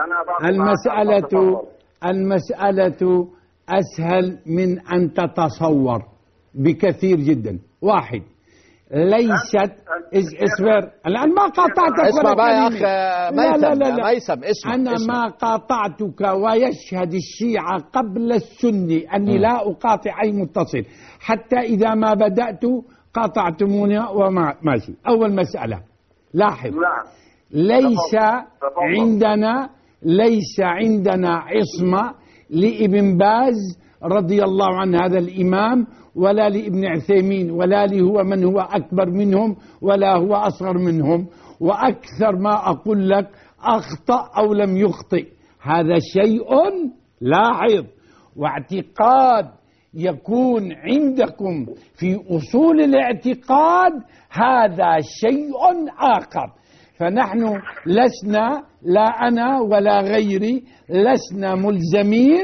المسألة المسألة أسهل من أن تتصور بكثير جدا. واحد، ليست اصبر الآن ما قاطعتك. اسمع بقى يا أخ ميثم، لا لا لا. ميثم اسمع. أنا اسمع. ما قاطعتك، ويشهد الشيعة قبل السني أني م. لا أقاطع أي متصل، حتى إذا ما بدأت قاطعتموني وما ماشي. أول مسألة لاحظ، ليس عندنا ليس عندنا عصمة لابن باز رضي الله عنه هذا الإمام، ولا لابن عثيمين، ولا لي هو من هو أكبر منهم ولا هو أصغر منهم. وأكثر ما أقول لك أخطأ أو لم يخطئ، هذا شيء لاحظ. واعتقاد يكون عندكم في أصول الاعتقاد هذا شيء آخر. فنحن لسنا، لا أنا ولا غيري، لسنا ملزمين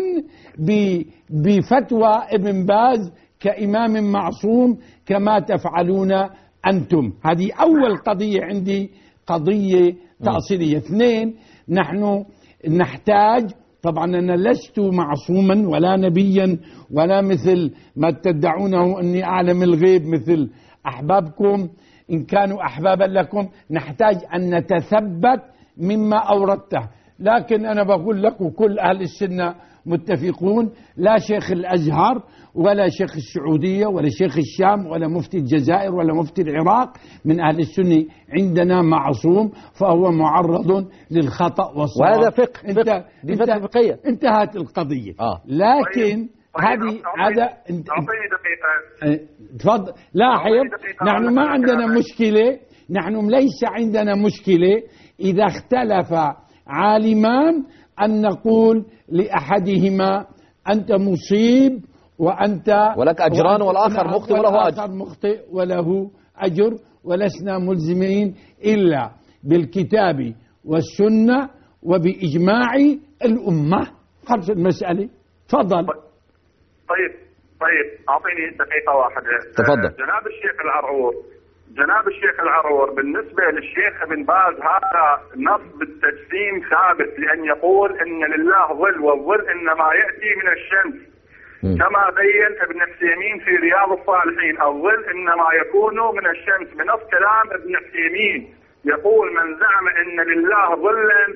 بفتوى ابن باز كإمام معصوم كما تفعلون أنتم. هذه أول قضية عندي، قضية تأصيلية. اثنين، نحن نحتاج، طبعا أنا لست معصوما ولا نبيا ولا مثل ما تدعونه أني أعلم الغيب مثل أحبابكم إن كانوا أحبابا لكم. نحتاج أن نتثبت مما أوردته، لكن أنا بقول لكم كل أهل السنة متفقون، لا شيخ الأزهر ولا شيخ السعودية ولا شيخ الشام ولا مفتي الجزائر ولا مفتي العراق من أهل السنة عندنا معصوم، فهو معرض للخطأ والصواب. وهذا فقه، انت فقه. دي فتوى فقهية. انتهت القضية. آه. لكن هذه هذا أعطيني دقيقة. تفضل. لاحظ، نحن ما عندنا مشكلة، نحن ليس عندنا مشكلة إذا اختلف عالمان أن نقول لأحدهما أنت مصيب وأنت ولك أجران والآخر مخطئ وله أجر. مخطئ وله أجر، ولسنا ملزمين إلا بالكتاب والسنة وبإجماع الأمة. خلص المسألة. تفضل. طيب طيب أعطيني دقيقة واحدة. تفضل. جناب الشيخ العرعور، جناب الشيخ العرعور بالنسبة للشيخ ابن باز هذا نص بالتجسيم ثابت، لأن يقول إن لله ظل، والظل إنما يأتي من الشمس، م. كما بين ابن حسيمين في رياض الصالحين الظل إنما يكون من الشمس، بنص كلام ابن حسيمين يقول من زعم إن لله ظلا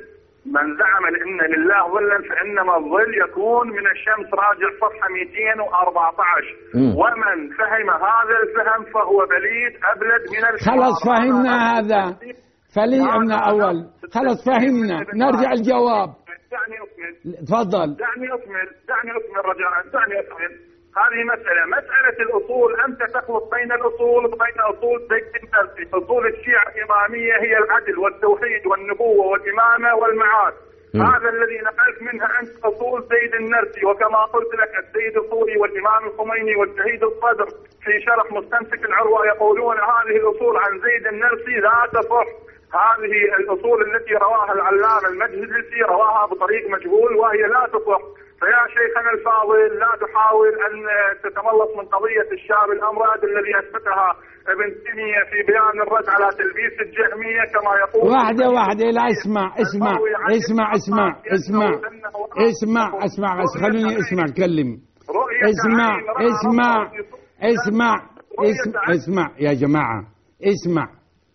من زعم ان لله ظلا فانما الظل يكون من الشمس، راجع صفحه مئتين وأربعة عشر. ومن فهم هذا الفهم فهو بليد ابلد من الحمار. خلص فهمنا هذا، فليعنا اول، خلص فهمنا، نرجع الجواب. دعني اكمل. تفضل. دعني اكمل، دعني اكمل رجاء، دعني اكمل. هذه مسألة، مسألة الأصول أنت تخلط بين الأصول وبين أصول زيد النرسي. أصول الشيعة الإمامية هي العدل والتوحيد والنبوة والإمامة والمعاد. م. هذا الذي نقلت منها أنت أصول زيد النرسي، وكما قلت لك السيد الخوري والإمام الخميني والشهيد الصدر في شرح مستمسك العروة يقولون هذه الأصول عن زيد النرسي لا تصح. هذه الأصول التي رواها العلامة المجلسي رواها بطريق مجهول وهي لا تصح. فيا شيخنا الفاضل لا تحاول أن تتملص من قضية الشاب الأمراض الذي أثبتها ابن تيمية في بيان الرد على تلبيس الجهمية كما يقول. واحدة واحدة، لا اسمع اسمع اسمع اسمع اسمع اسمع اسمع بس خليني اسمع كلم. اسمع اسمع اسمع اسمع اسمع يا جماعة اسمع.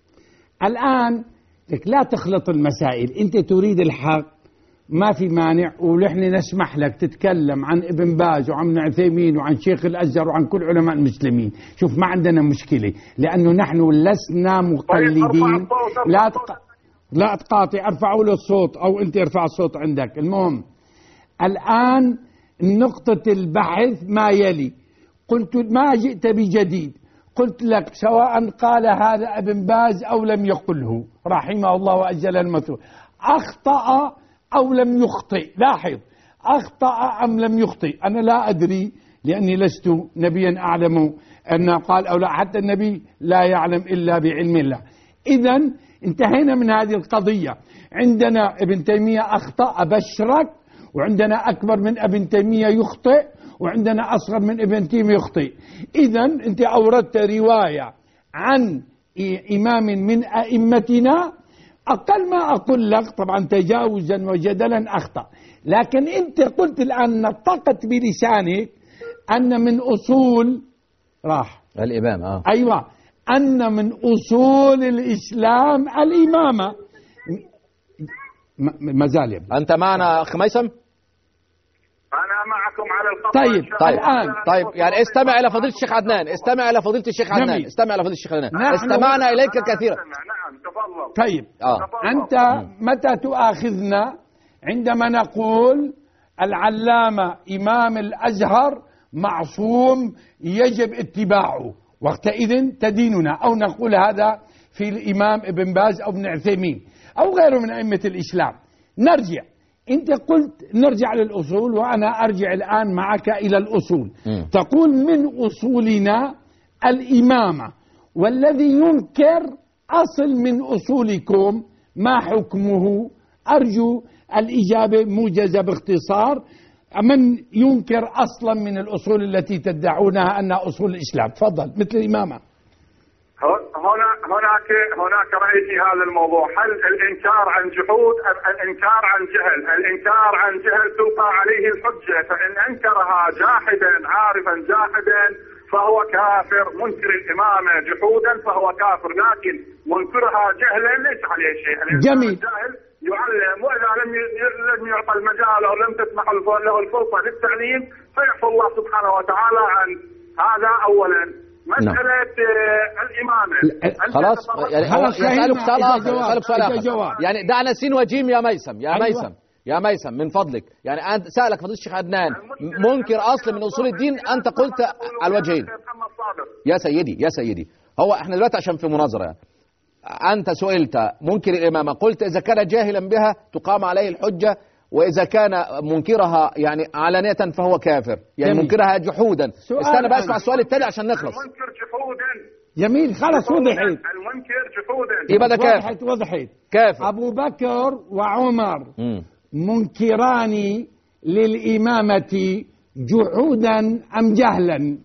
الآن لك لا تخلط المسائل، أنت تريد الحق ما في مانع، ونحن نسمح لك تتكلم عن ابن باز وعن ابن عثيمين وعن شيخ الأزهر وعن كل علماء المسلمين. شوف ما عندنا مشكلة، لأنه نحن لسنا مقلدين. لا تق... لا تقاطع، ارفعوا له الصوت أو أنت ارفع الصوت عندك. المهم الآن نقطة البحث ما يلي. قلت ما جئت بجديد، قلت لك سواء قال هذا ابن باز أو لم يقله رحمه الله وأجل المثوب، أخطأ أو لم يخطئ. لاحظ، أخطأ أم لم يخطئ، أنا لا أدري لأني لست نبيا أعلم أن قال أو لا، حتى النبي لا يعلم إلا بعلم الله. إذن انتهينا من هذه القضية. عندنا ابن تيمية أخطأ بشرك، وعندنا أكبر من ابن تيمية يخطئ، وعندنا أصغر من ابن تيمية يخطئ. إذن أنت أوردت رواية عن إمام من أئمتنا، أقل ما أقول لك طبعا تجاوزا وجدلا أخطأ، لكن أنت قلت الآن نطقت بلسانك أن من أصول راح الإمام آه. أيوة، أن من أصول الإسلام الإمامة. ما زال أنت معنا أخ ميسم؟ أنا معكم على الخط. طيب طيب الآن طيب يعني استمع إلى فضيلة الشيخ عدنان، استمع إلى فضيلة الشيخ عدنان، استمع إلى فضيلة الشيخ عدنان. استمعنا إليك كثيرا. نعم تفضل. طيب آه. أنت متى تؤاخذنا عندما نقول العلامة إمام الأزهر معصوم يجب اتباعه، وقتئذ تديننا، أو نقول هذا في الإمام ابن باز أو ابن عثيمين أو غيره من أئمة الإسلام. نرجع، أنت قلت نرجع للأصول، وأنا أرجع الآن معك إلى الأصول. م. تقول من أصولنا الإمامة، والذي ينكر أصل من أصولكم ما حكمه؟ أرجو الإجابة موجزة باختصار. من ينكر أصلا من الأصول التي تدعونها أنها أصول الإسلام؟ تفضل. مثل الإمامة. هنا هناك هناك رأي في هذا الموضوع. هل الإنكار عن جحود أم الإنكار عن جهل؟ الإنكار عن جهل تلقى عليه الحجة، فإن أنكرها جاحدا عارفا جاحدا فهو كافر. منكر الإمامة جحودا فهو كافر، لكن منكرها جهلا ليس عليه شيء. جميل. الجاهل يعلم، وإذا لم لم يعطى المجال أو لم تسمح له الفرصة للتعليم فيحفظ الله سبحانه وتعالى عن هذا. أولا مسألة الإمامة. خلاص يعني خلاص يسألك سؤال آخر، يسألك سؤال آخر. جواب. يعني دعنا سين وجيم يا ميسم، يا أيوة. ميسم يا ميسم من فضلك. يعني أنت سألك فضيلة الشيخ عدنان منكر أصل من أصول الدين، أنت قلت على الوجهين. يا سيدي يا سيدي هو احنا دلوقتي عشان في مناظرة يعني. أنت سئلت منكر الإمامة، قلت إذا كان جاهلا بها تقام عليه الحجة، وإذا كان منكرها يعني علانية فهو كافر، يعني جميل. منكرها جحودا. استنى بقى اسمع السؤال التالي عشان نخلص. المنكر جحودا. جميل خلاص وضحت. المنكر جحودا يبقى ده كافر. وضحت وضحت. كافر. أبو بكر وعمر م. منكران للإمامة جحودا أم جهلا؟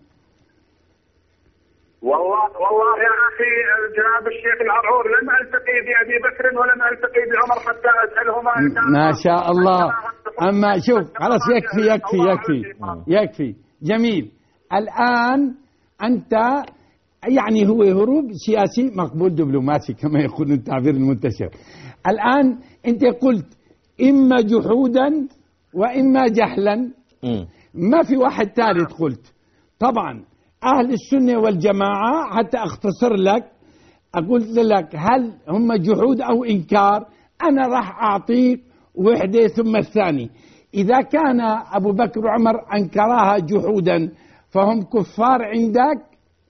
والله والله يا أخي جناب الشيخ العرعور لم ألتقي بأبي بكر ولم ألتقي بعمر حتى أسألهما. ما شاء الله. أما شوف خلاص يكفي يكفي يكفي يكفي. جميل. الآن أنت يعني هو هروب سياسي مقبول دبلوماسي كما يقول التعبير المنتشر. الآن أنت قلت إما جحودا وإما جهلا. م. ما في واحد ثالث. قلت طبعا أهل السنة والجماعة، حتى أختصر لك قلت لك هل هم جحود أو إنكار، أنا راح أعطيك وحدة ثم الثاني. إذا كان أبو بكر وعمر أنكراها جحودا فهم كفار عندك؟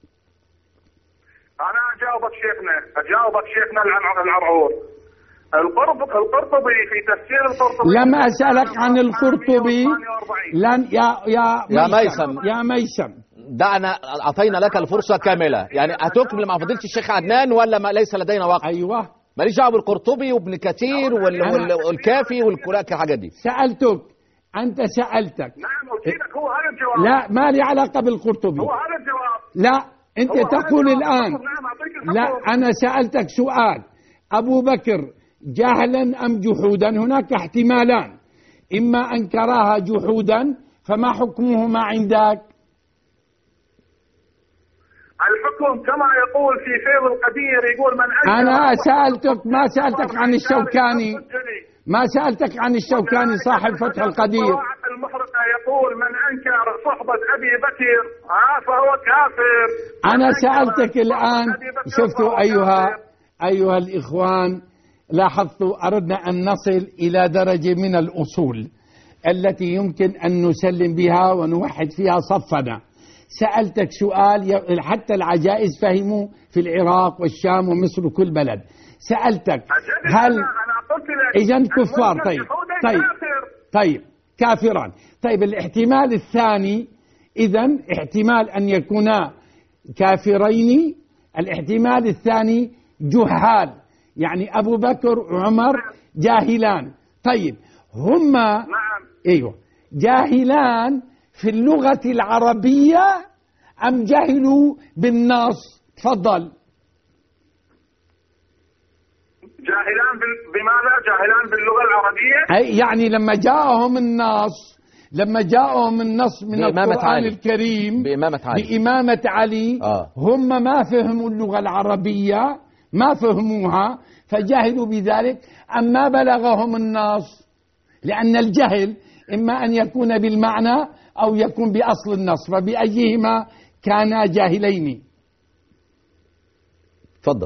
أنا أجاوبك شيخنا أجاوبك شيخنا العرعور. القرطبي في تفسير القرطبي، لم أسألك عن القرطبي. لن يا يا يا ميسم ميسم يا ميسم دعنا، أعطينا لك الفرصة كاملة، يعني هتكمل مع فضيلة الشيخ عدنان ولا ما ليس لدينا وقت؟ أيوة، ماليش دعوة بالقرطبي وابن كثير وال... وال... والكافي والكلاك الحاجات دي. سألتك أنت سألتك. نعم قلت لك هو هذا الجواب. لا ما لي علاقة بالقرطبي. هو هذا الجواب. لا أنت تقول الآن. لا أنا سألتك سؤال، أبو بكر جهلا أم جحودا؟ هناك احتمالان، إما أنكراها جحودا فما حكمهما عندك؟ الحكم كما يقول في فيض القدير، يقول من أنكر. أنا سألتك ما سألتك عن الشوكاني، ما سألتك عن الشوكاني صاحب فتح القدير. المحرقة يقول من أنكر صحبة أبي بكر ها فهو كافر. أنا سألتك الآن، شفتوا أيها أيها الإخوان، لاحظتوا أردنا أن نصل إلى درجة من الأصول التي يمكن أن نسلم بها ونوحد فيها صفنا. سألتك سؤال حتى العجائز فهموا في العراق والشام ومصر وكل بلد. سألتك هل إذن كفار؟ طيب طيب طيب كافران. طيب الاحتمال الثاني إذن احتمال أن يكونا كافرين، الاحتمال الثاني جهال، يعني أبو بكر وعمر جاهلان. طيب هما أيوة جاهلان في اللغة العربية أم جهلوا بالنص؟ تفضل. جاهلان بماذا؟ جاهلان باللغة العربية؟ يعني لما جاءهم النص لما جاءهم النص من القرآن علي. الكريم بإمامة علي, بإمامة علي. آه. هم ما فهموا اللغة العربية، ما فهموها فجهلوا بذلك، أم ما بلغهم النص؟ لأن الجهل إما أن يكون بالمعنى أو يكون بأصل النص، فبأيهما كانا جاهلين؟ تفضل.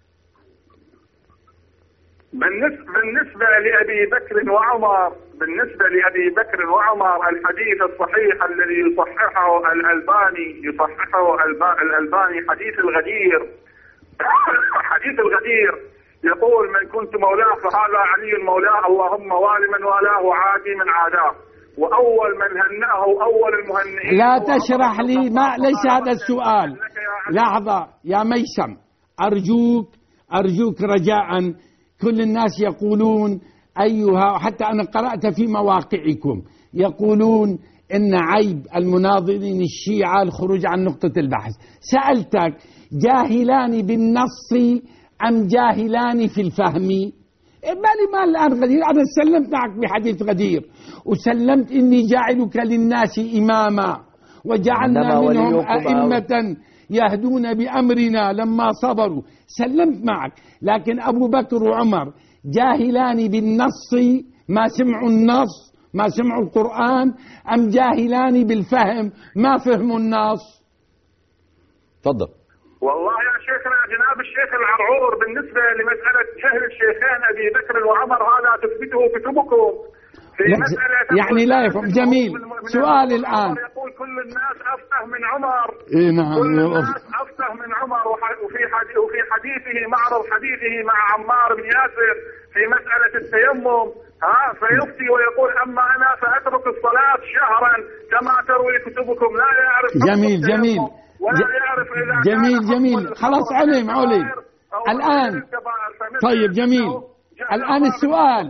بالنسبة, بالنسبة لأبي بكر وعمر بالنسبة لأبي بكر وعمر الحديث الصحيح الذي يصححه الألباني يصححه الألباني حديث الغدير حديث الغدير يقول من كنت مولاه فهذا علي مولاه، اللهم وال من والاه وعادي من عاداه، وأول من هنأه أول المهنئين. لا تشرح لي، ما ليس هذا السؤال. لحظة يا ميسم، أرجوك أرجوك رجاء. كل الناس يقولون أيها، حتى أنا قرأت في مواقعكم يقولون إن عيب المناظرين الشيعة الخروج عن نقطة البحث. سألتك جاهلان بالنص أم جاهلان في الفهم؟ مالي مال الآن غدير، أنا سلمت معك بحديث غدير وسلمت إني جاعلك للناس إماما وجعلنا منهم أئمة يهدون بأمرنا لما صبروا، سلمت معك. لكن أبو بكر وعمر جاهلان بالنص، ما سمعوا النص، ما سمعوا القرآن، أم جاهلان بالفهم، ما فهموا النص؟ تفضل. والله يا شيخنا جناب الشيخ العرعور، بالنسبة لمسألة جهل الشيخين أبي بكر وعمر هذا تثبته كتبكم. في مسألة يعني لا يفهم. جميل. سؤال الآن، يقول كل الناس أفقه من عمر. إيه نعم. كل الناس أفقه من عمر. وفي وفي حديثه معرض حديثه مع عمار بن ياسر في مسألة التيمم ها فيفتي ويقول أما أنا فأترك الصلاة شهرا كما تروي كتبكم. لا يعرف. جميل جميل ولا يعرف إذا جميل جميل خلاص علم علي الآن. طيب جميل. الآن السؤال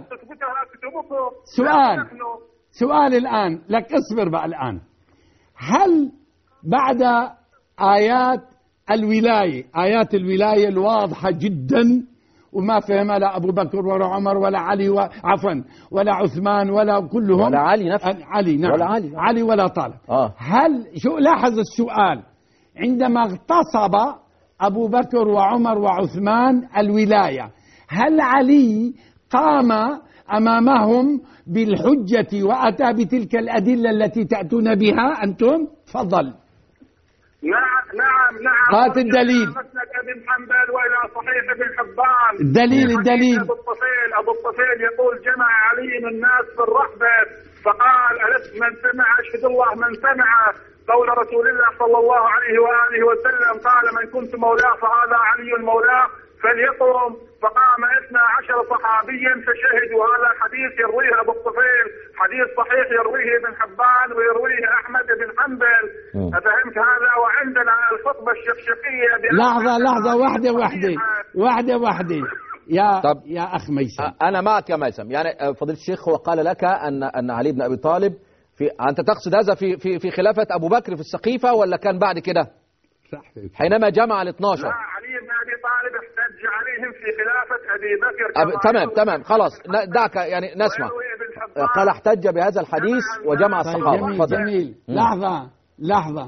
سؤال سؤال الآن لك، اصبر بقى. الآن هل بعد آيات الولاية آيات الولاية الواضحة جدا وما فهمها لا أبو بكر ولا عمر ولا علي و... عفوا ولا عثمان ولا كلهم ولا علي نفسه علي نعم ولا علي علي ولا طالب آه. هل شو لاحظ السؤال، عندما اغتصب أبو بكر وعمر وعثمان الولاية، هل علي قام أمامهم بالحجة وأتى بتلك الأدلة التي تأتون بها أنتم؟ تفضل. نعم نعم نعم. هات الدليل. مسند ابن حنبل والى صحيح ابن حبان. الدليل الدليل. ابو الطفيل ابو الطفيل يقول جمع علي الناس في الرحبه فقال ألست من سمع اشهد الله من سمع قول رسول الله صلى الله عليه واله وسلم قال من كنت مولاه فهذا علي مولاه فليقم فقام اثنا عشر صحابيا فشهدوا. هذا حديث يرويه ابو الطفيل، حديث صحيح يرويه ابن حبان ويرويه احمد بن حنبل. فهمت هذا؟ وعندنا الخطبه الشقشقيه. لحظه لحظه واحده واحده واحده واحده يا طب يا اخ ميسم. انا معك يا ميسم. يعني فضيله الشيخ هو قال لك ان ان علي بن ابي طالب في انت تقصد هذا في في في خلافه ابو بكر في السقيفه ولا كان بعد كده؟ حينما جمع ال اثناشر. لا علي بن ابي طالب احتج عليهم في خلافه ابي بكر. أب... تمام تمام خلاص دعك يعني نسمع. قال احتج بهذا الحديث وجمع الصحابه. جميل فضل. جميل. لحظه لحظه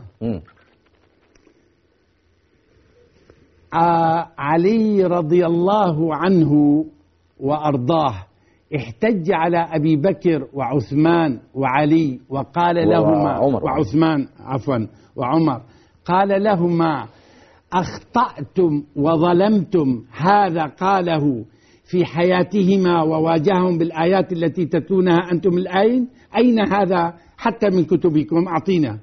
آه علي رضي الله عنه وارضاه احتج على ابي بكر وعثمان وعلي وقال لهما وعمر. وعثمان عفوا وعمر قال لهما أخطأتم وظلمتم. هذا قاله في حياتهما وواجههم بالآيات التي تتلونها أنتم الآن. أين هذا حتى من كتبكم؟ أعطينا.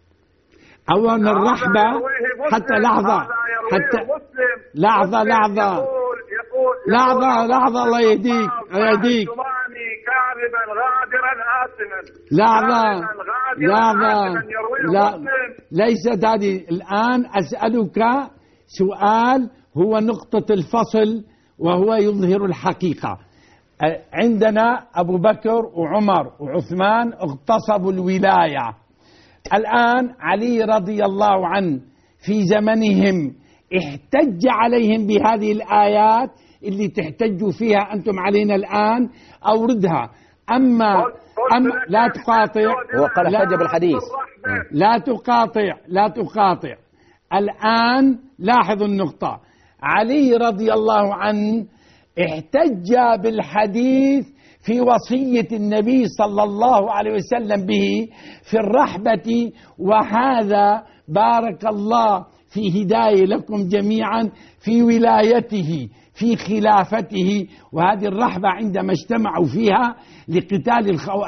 أولا الرحبة حتى لحظة حتى لحظة لحظة لحظة لحظة الله يهديك الله يهديك كاذبا غادرا آثما. لحظة لحظة لا ليست هذه. الآن أسألك سؤال هو نقطة الفصل وهو يظهر الحقيقة. عندنا أبو بكر وعمر وعثمان اغتصبوا الولاية. الآن علي رضي الله عنه في زمنهم احتج عليهم بهذه الآيات اللي تحتجوا فيها أنتم علينا الآن. أوردها. أما أما لا تقاطع. هو قال احتج بالحديث. لا تقاطع لا تقاطع. الآن لاحظوا النقطة. علي رضي الله عنه احتج بالحديث في وصية النبي صلى الله عليه وسلم به في الرحبة. وهذا بارك الله في هداية لكم جميعا في ولايته في خلافته. وهذه الرحبة عندما اجتمعوا فيها لقتال الخو...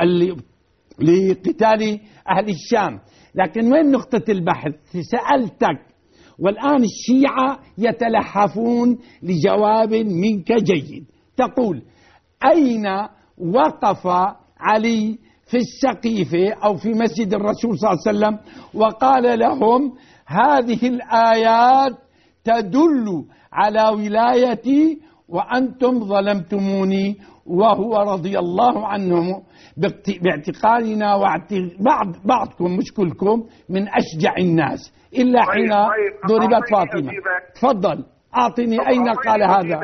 لقتال أهل الشام. لكن وين نقطة البحث؟ سألتك والآن الشيعة يتلحفون لجواب منك جيد. تقول أين وقف علي في السقيفة أو في مسجد الرسول صلى الله عليه وسلم وقال لهم هذه الآيات تدل على ولايتي وأنتم ظلمتموني. وهو رضي الله عنهم باعتقادنا وبعض بعضكم مش كلكم من أشجع الناس إلا حين ضربت فاطمة. تفضل أعطني أين قال هذا.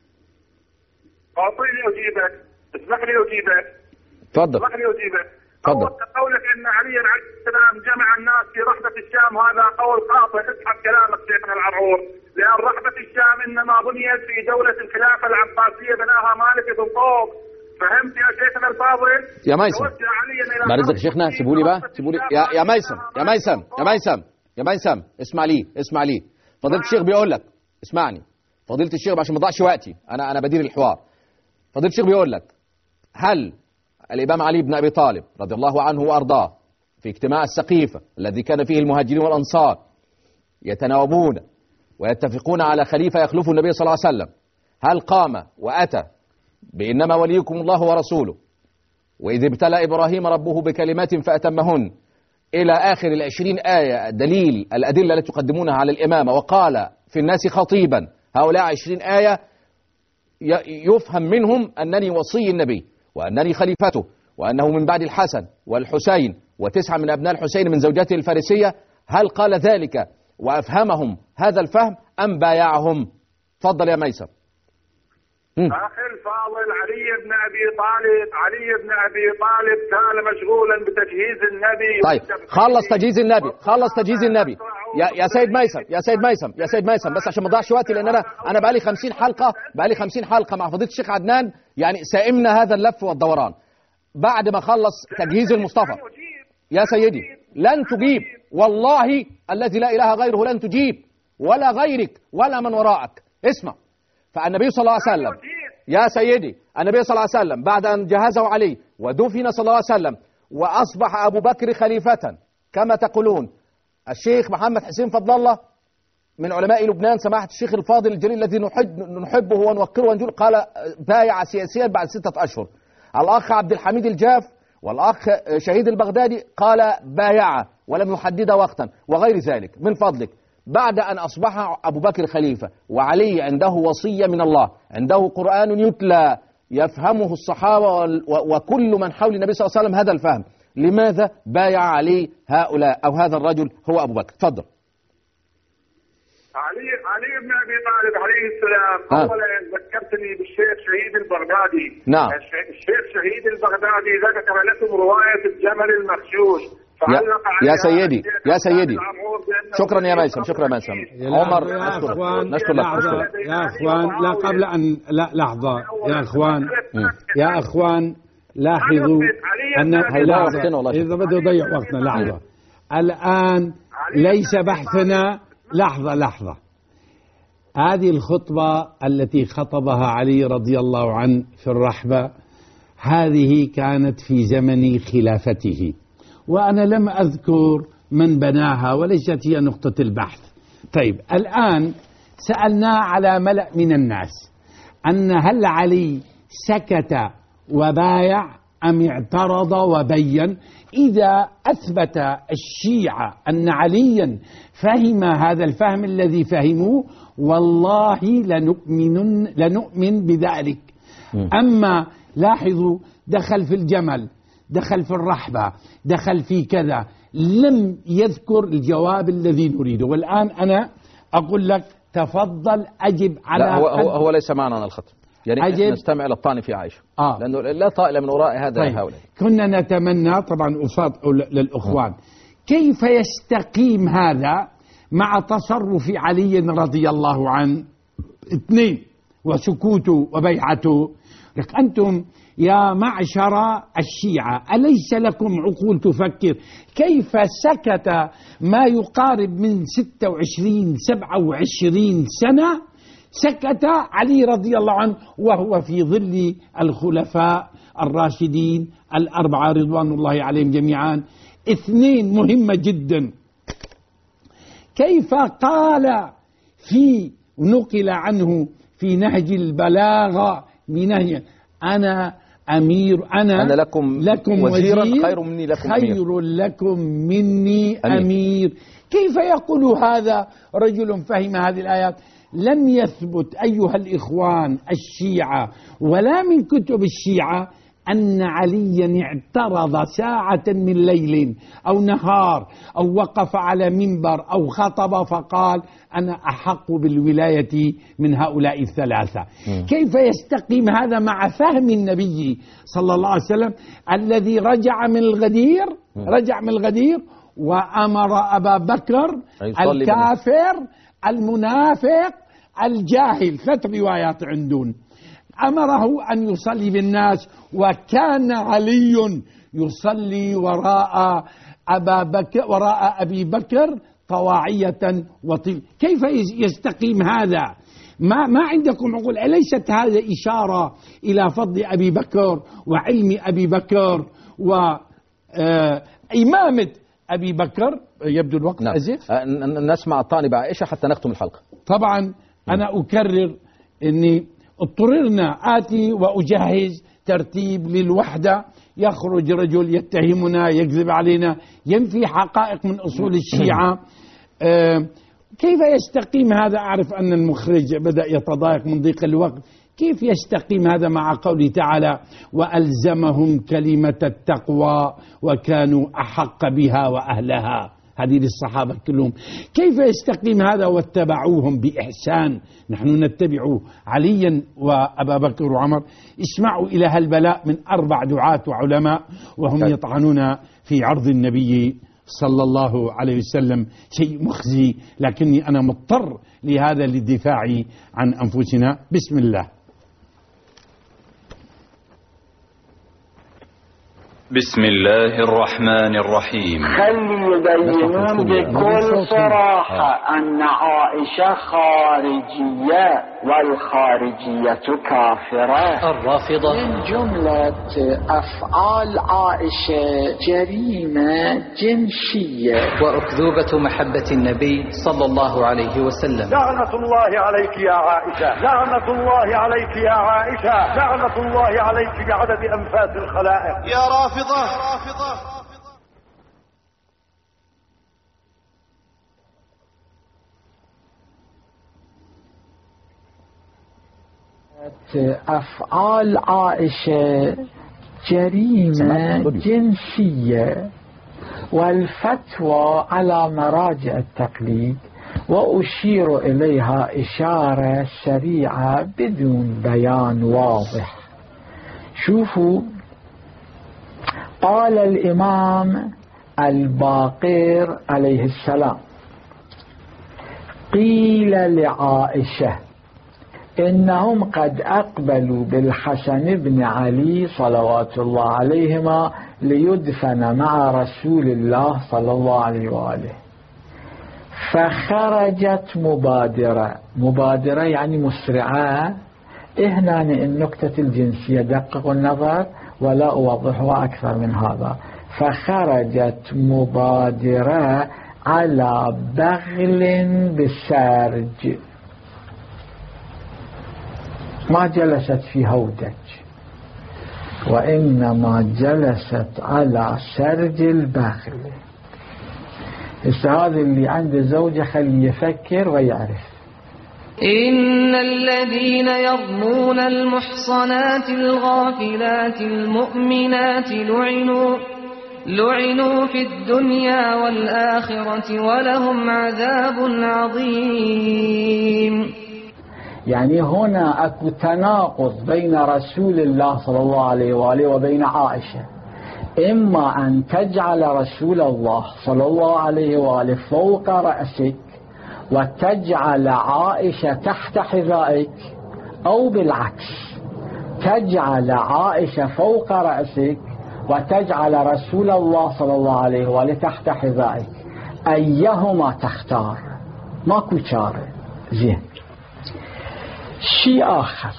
أعطيني أجيبك. اسمح لي أجيبك. تفضل. اسمح لي أجيبك. تفضل. قولك أن علي عليه السلام جمع الناس في رحبة الشام هذا قول خاطئ. اسحب كلامك شيخنا العرعور. لأن رحبة الشام إنما بنيت في دولة الخلافة العباسية بناها مالك بن طوق. فهمت يا شيخنا الفاضل؟ يا ميسم بعد إذنك شيخنا سيبوا لي بقى سيبوا لي يا يا ميسم يا ميسم يا ميسم يا ميسم اسمع لي اسمع لي. فضيلة الشيخ بيقول لك اسمعني. فضيلة الشيخ عشان ما اضيعش وقتي انا انا بدير الحوار. فضيلة الشيخ بيقول لك هل الإمام علي بن أبي طالب رضي الله عنه وأرضاه في اجتماع السقيفة الذي كان فيه المهاجرين والأنصار يتناوبون ويتفقون على خليفة يخلف النبي صلى الله عليه وسلم هل قام وأتى بإنما وليكم الله ورسوله وإذ ابتلى إبراهيم ربه بكلمات فأتمهن إلى آخر العشرين آية دليل الأدلة التي تقدمونها على الإمامة وقال في الناس خطيبا هؤلاء عشرين آية يفهم منهم أنني وصي النبي وأنني خليفته وأنه من بعد الحسن والحسين وتسعة من أبناء الحسين من زوجاته الفارسية. هل قال ذلك وأفهمهم هذا الفهم أم بايعهم؟ تفضل يا ميسر. أخي الفاضل علي بن أبي طالب علي بن أبي طالب كان مشغولا بتجهيز النبي. طيب خلص تجهيز النبي خلص تجهيز النبي يا يا سيد ميسم يا سيد ميسم يا سيد ميسم بس عشان ما اضيعش وقتي، لان انا انا بقالي خمسين حلقه بقالي خمسين حلقه مع فضيله الشيخ عدنان، يعني سائمنا هذا اللف والدوران. بعد ما خلص تجهيز المصطفى يا سيدي لن تجيب، والله الذي لا اله غيره لن تجيب، ولا غيرك ولا من وراءك. اسمع، فالنبي صلى الله عليه وسلم يا سيدي، النبي صلى الله عليه وسلم بعد أن جهزه علي ودفن صلى الله عليه وسلم وأصبح أبو بكر خليفة كما تقولون، الشيخ محمد حسين فضل الله من علماء لبنان، سماحة الشيخ الفاضل الجليل الذي نحب نحبه ونوقره ونجول، قال بايع سياسيا بعد ستة أشهر. الأخ عبد الحميد الجاف والأخ شهيد البغدادي قال بايع ولم يحدد وقتا وغير ذلك. من فضلك، بعد أن أصبح أبو بكر خليفة وعلي عنده وصية من الله، عنده قرآن يتلى يفهمه الصحابة وكل من حول النبي صلى الله عليه وسلم هذا الفهم، لماذا بايع علي هؤلاء أو هذا الرجل هو أبو بكر؟ تفضل. علي علي بن ابي طالب عليه السلام. آه. اولا ذكرتني بالشيخ شهيد البغدادي. نعم. الشيخ شهيد البغدادي ذكر لكم روايه الجمل المخشوش. يا, يا سيدي يا سيدي شكرا يا ميسم، شكرا يا ميسم. عمر نشكر نشكر لك. يا اخوان، لا قبل ان لا لحظه يا اخوان يا اخوان لاحظوا ان اذا بده يضيع وقتنا لحظه. الان ليس بحثنا لحظه لحظه. هذه الخطبه التي خطبها علي رضي الله عنه في الرحبه هذه كانت في زمن خلافته، وأنا لم أذكر من بناها وليست هي نقطة البحث. طيب الآن سألنا على ملأ من الناس أن هل علي سكت وبايع أم اعترض وبين؟ إذا أثبت الشيعة أن عليا فهم هذا الفهم الذي فهموه والله لنؤمن, لنؤمن بذلك. أما لاحظوا، دخل في الجمل، دخل في الرحبة، دخل في كذا، لم يذكر الجواب الذي نريده. والآن أنا أقول لك تفضل أجب على لا هو, هو, هو ليس معنا عن الخط، يعني أجب. نستمع إلى الطعن في عائشة آه. لأنه لا طائل من وراء هذا. طيب. هؤلاء كنا نتمنى طبعا أصاد للأخوان كيف يستقيم هذا مع تصرف علي رضي الله عنه. اثنين، وسكوته وبيعته. لك أنتم يا معشر الشيعة أليس لكم عقول تفكر؟ كيف سكت ما يقارب من ستة وعشرين سبعة وعشرين سنة، سكت علي رضي الله عنه وهو في ظل الخلفاء الراشدين الأربعة رضوان الله عليهم جميعا. اثنين مهمة جدا، كيف قال في نقل عنه في نهج البلاغة بنهج أنا أمير أنا, أنا لكم, لكم وزيرا وزير خير مني لكم خير أمير, لكم مني أمير. أمير. كيف يقول هذا رجل فهم هذه الآيات؟ لم يثبت أيها الإخوان الشيعة ولا من كتب الشيعة أن عليا اعترض ساعة من ليل أو نهار أو وقف على منبر أو خطب فقال أنا أحق بالولاية من هؤلاء الثلاثة. م. كيف يستقيم هذا مع فهم النبي صلى الله عليه وسلم الذي رجع من الغدير م. رجع من الغدير وأمر أبا بكر الكافر المنافق الجاهل، ثلاث روايات عندون، أمره أن يصلي بالناس، وكان علي يصلي وراء أبا بكر وراء أبي بكر طواعية وطيب. كيف يستقيم هذا؟ ما ما عندكم عقول؟ أليست هذا إشارة إلى فضل أبي بكر وعلم أبي بكر وإمامة أبي بكر؟ يبدو الوقت نعم. أزف. نسمع الطعن بعائشة حتى نختم الحلقة. طبعا أنا أكرر أني اضطررنا آتي وأجهز ترتيب للوحدة، يخرج رجل يتهمنا يكذب علينا ينفي حقائق من أصول الشيعة. آه كيف يستقيم هذا؟ أعرف أن المخرج بدأ يتضايق من ضيق الوقت. كيف يستقيم هذا مع قوله تعالى وألزمهم كلمة التقوى وكانوا أحق بها وأهلها؟ هذه للصحابة كلهم. كيف يستقيم هذا واتبعوهم بإحسان؟ نحن نتبع عليا وأبا بكر وعمر. اسمعوا إلى هالبلاء من أربع دعاة وعلماء وهم يطعنون في عرض النبي صلى الله عليه وسلم شيء مخزي، لكني أنا مضطر لهذا للدفاع عن أنفسنا. بسم الله. بسم الله الرحمن الرحيم. خلي يبينون بكل صراحة أن عائشة خارجية والخارجية كافرة. الرافضة من جملة أفعال عائشة جريمة جنسية وأكذوبة محبة النبي صلى الله عليه وسلم. لعنة الله عليك يا عائشة، لعنة الله عليك يا عائشة، لعنة الله عليك بعدد أنفاس الخلائق يا رافضة. أفعال عائشة جريمة جنسية والفتوى على مراجع التقليد، وأشير إليها إشارة سريعة بدون بيان واضح. شوفوا، قال الإمام الباقر عليه السلام: قيل لعائشة إنهم قد أقبلوا بالحسن بن علي صلوات الله عليهما ليدفن مع رسول الله صلى الله عليه وآله، فخرجت مبادرة. مبادرة يعني مسرعة. هنا النكتة الجنسية دققوا النظر ولا أوضحها أكثر من هذا. فخرجت مبادرة على بغل بسرج، ما جلست في هودج وإنما جلست على سرج البغل. هذا اللي عنده زوجة خليه يفكر ويعرف. إن الذين يرمون المحصنات الغافلات المؤمنات لعنوا لعنوا في الدنيا والآخرة ولهم عذاب عظيم. يعني هنا أكو تناقض بين رسول الله صلى الله عليه وآله وبين عائشة. إما أن تجعل رسول الله صلى الله عليه وآله فوق رأسك وتجعل عائشة تحت حذائك، أو بالعكس تجعل عائشة فوق رأسك وتجعل رسول الله صلى الله عليه وآله تحت حذائك. أيهما تختار؟ ماكو شارع. زين. شيء آخر،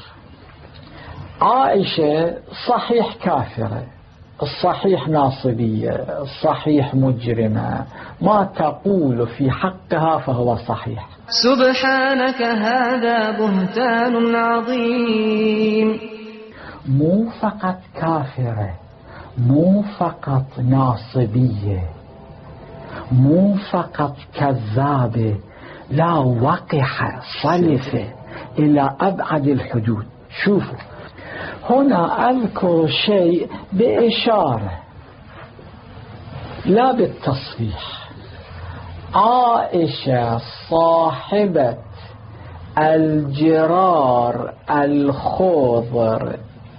عائشة صحيح كافرة، الصحيح ناصبية، الصحيح مجرمة، ما تقول في حقها فهو صحيح. سبحانك هذا بهتان عظيم. مو فقط كافرة، مو فقط ناصبية، مو فقط كذابة، لا وقحة صلفة إلى أبعد الحدود. شوفوا هنا أذكر شيء بإشارة لا بالتصريح. عائشة صاحبة الجرار الخضر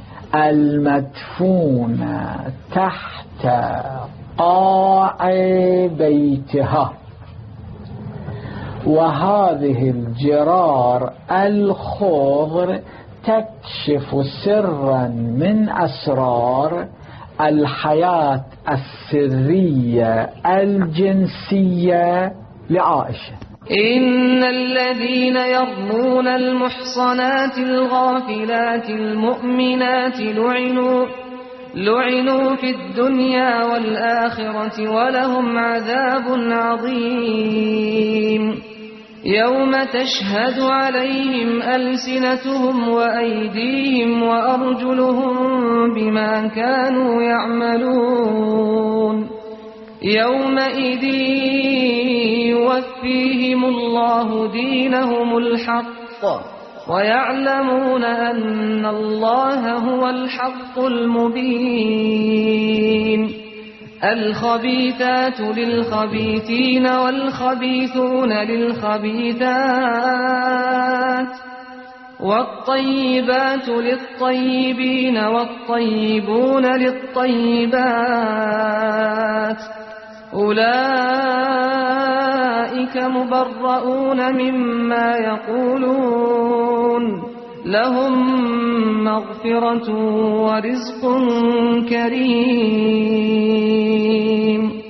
المدفونة تحت قاع بيتها، وهذه الجرار الخضر تكشف سرا من أسرار الحياة السرية الجنسية لعائشة. إن الذين يرمون المحصنات الغافلات المؤمنات لعنوا لعنوا في الدنيا والآخرة ولهم عذاب عظيم. يوم تشهد عليهم ألسنتهم وأيديهم وأرجلهم بما كانوا يعملون. يومئذ يوفيهم الله دينهم الحق ويعلمون أن الله هو الحق المبين. الخبيثات للخبيثين والخبيثون للخبيثات والطيبات للطيبين والطيبون للطيبات أولئك مبرؤون مما يقولون لهم مغفرة ورزق كريم.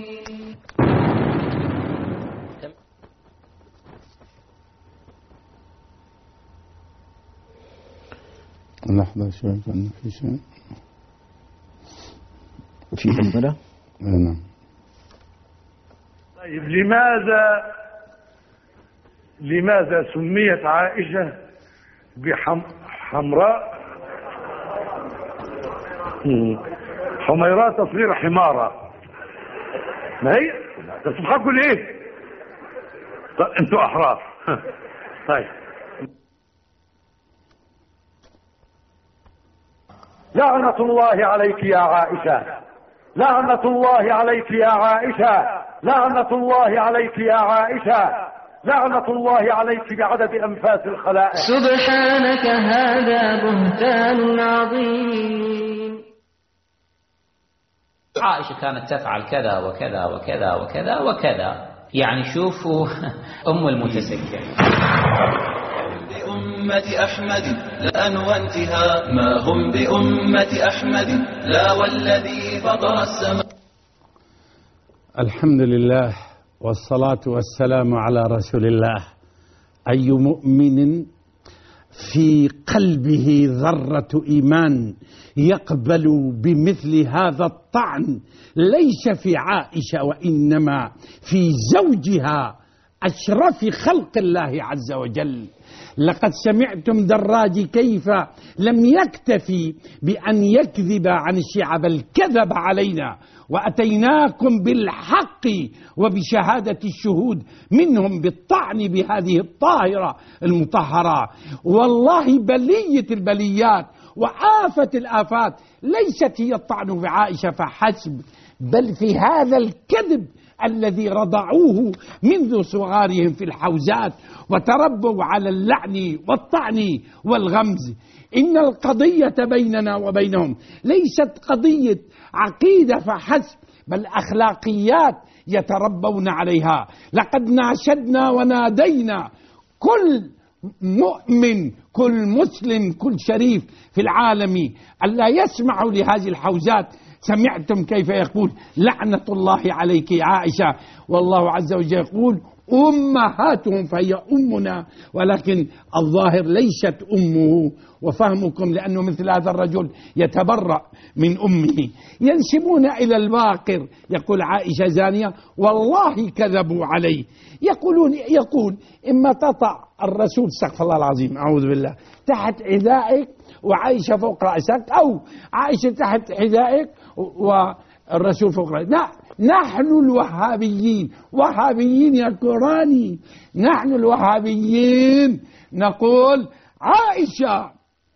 لحظة شوي كان في شيء في تكملة؟ نعم. طيب لماذا لماذا سميت عائشة بحمراء حميراء تصغير حمارة؟ ما هي تضحكوا ليه؟ انتوا احرار. طيب لعنة الله عليك يا عائشة، لعنة الله عليك يا عائشة، لعنة الله عليك يا عائشة، لعنة الله عليك بعدد أنفاس الخلائق. سبحانك هذا بهتان عظيم. عائشة كانت تفعل كذا وكذا وكذا وكذا وكذا، يعني شوفوا أم المتسكر. بأمة أحمد لأن وانتهى ما هم بأمة أحمد لا والذي فطر السماء. الحمد لله والصلاة والسلام على رسول الله. أي مؤمن في قلبه ذرة إيمان يقبل بمثل هذا الطعن ليس في عائشة وإنما في زوجها أشرف خلق الله عز وجل. لقد سمعتم دراج كيف لم يكتفي بأن يكذب عن الشيعة بل كذب علينا، وأتيناكم بالحق وبشهادة الشهود منهم بالطعن بهذه الطاهرة المطهرة. والله بلية البليات وآفة الآفات ليست هي الطعن بعائشة فحسب، بل في هذا الكذب الذي رضعوه منذ صغارهم في الحوزات وتربوا على اللعن والطعن والغمز. إن القضية بيننا وبينهم ليست قضية عقيدة فحسب، بل أخلاقيات يتربون عليها. لقد ناشدنا ونادينا كل مؤمن كل مسلم كل شريف في العالم ألا يسمعوا لهذه الحوزات. سمعتم كيف يقول لعنة الله عليك يا عائشة، والله عز وجل يقول أمهاتهم فهي أمنا، ولكن الظاهر ليست أمه. وفهمكم لأنه مثل هذا الرجل يتبرأ من أمه. ينسبون إلى الباقر يقول عائشة زانية، والله كذبوا عليه. يقولون يقول إما تطع الرسول استغفر الله العظيم أعوذ بالله تحت حذائك وعائشة فوق رأسك، أو عائشة تحت حذائك والرسول فوق رأسك. لا، نحن الوهابيين وهابيين يا كوراني، نحن الوهابيين نقول عائشة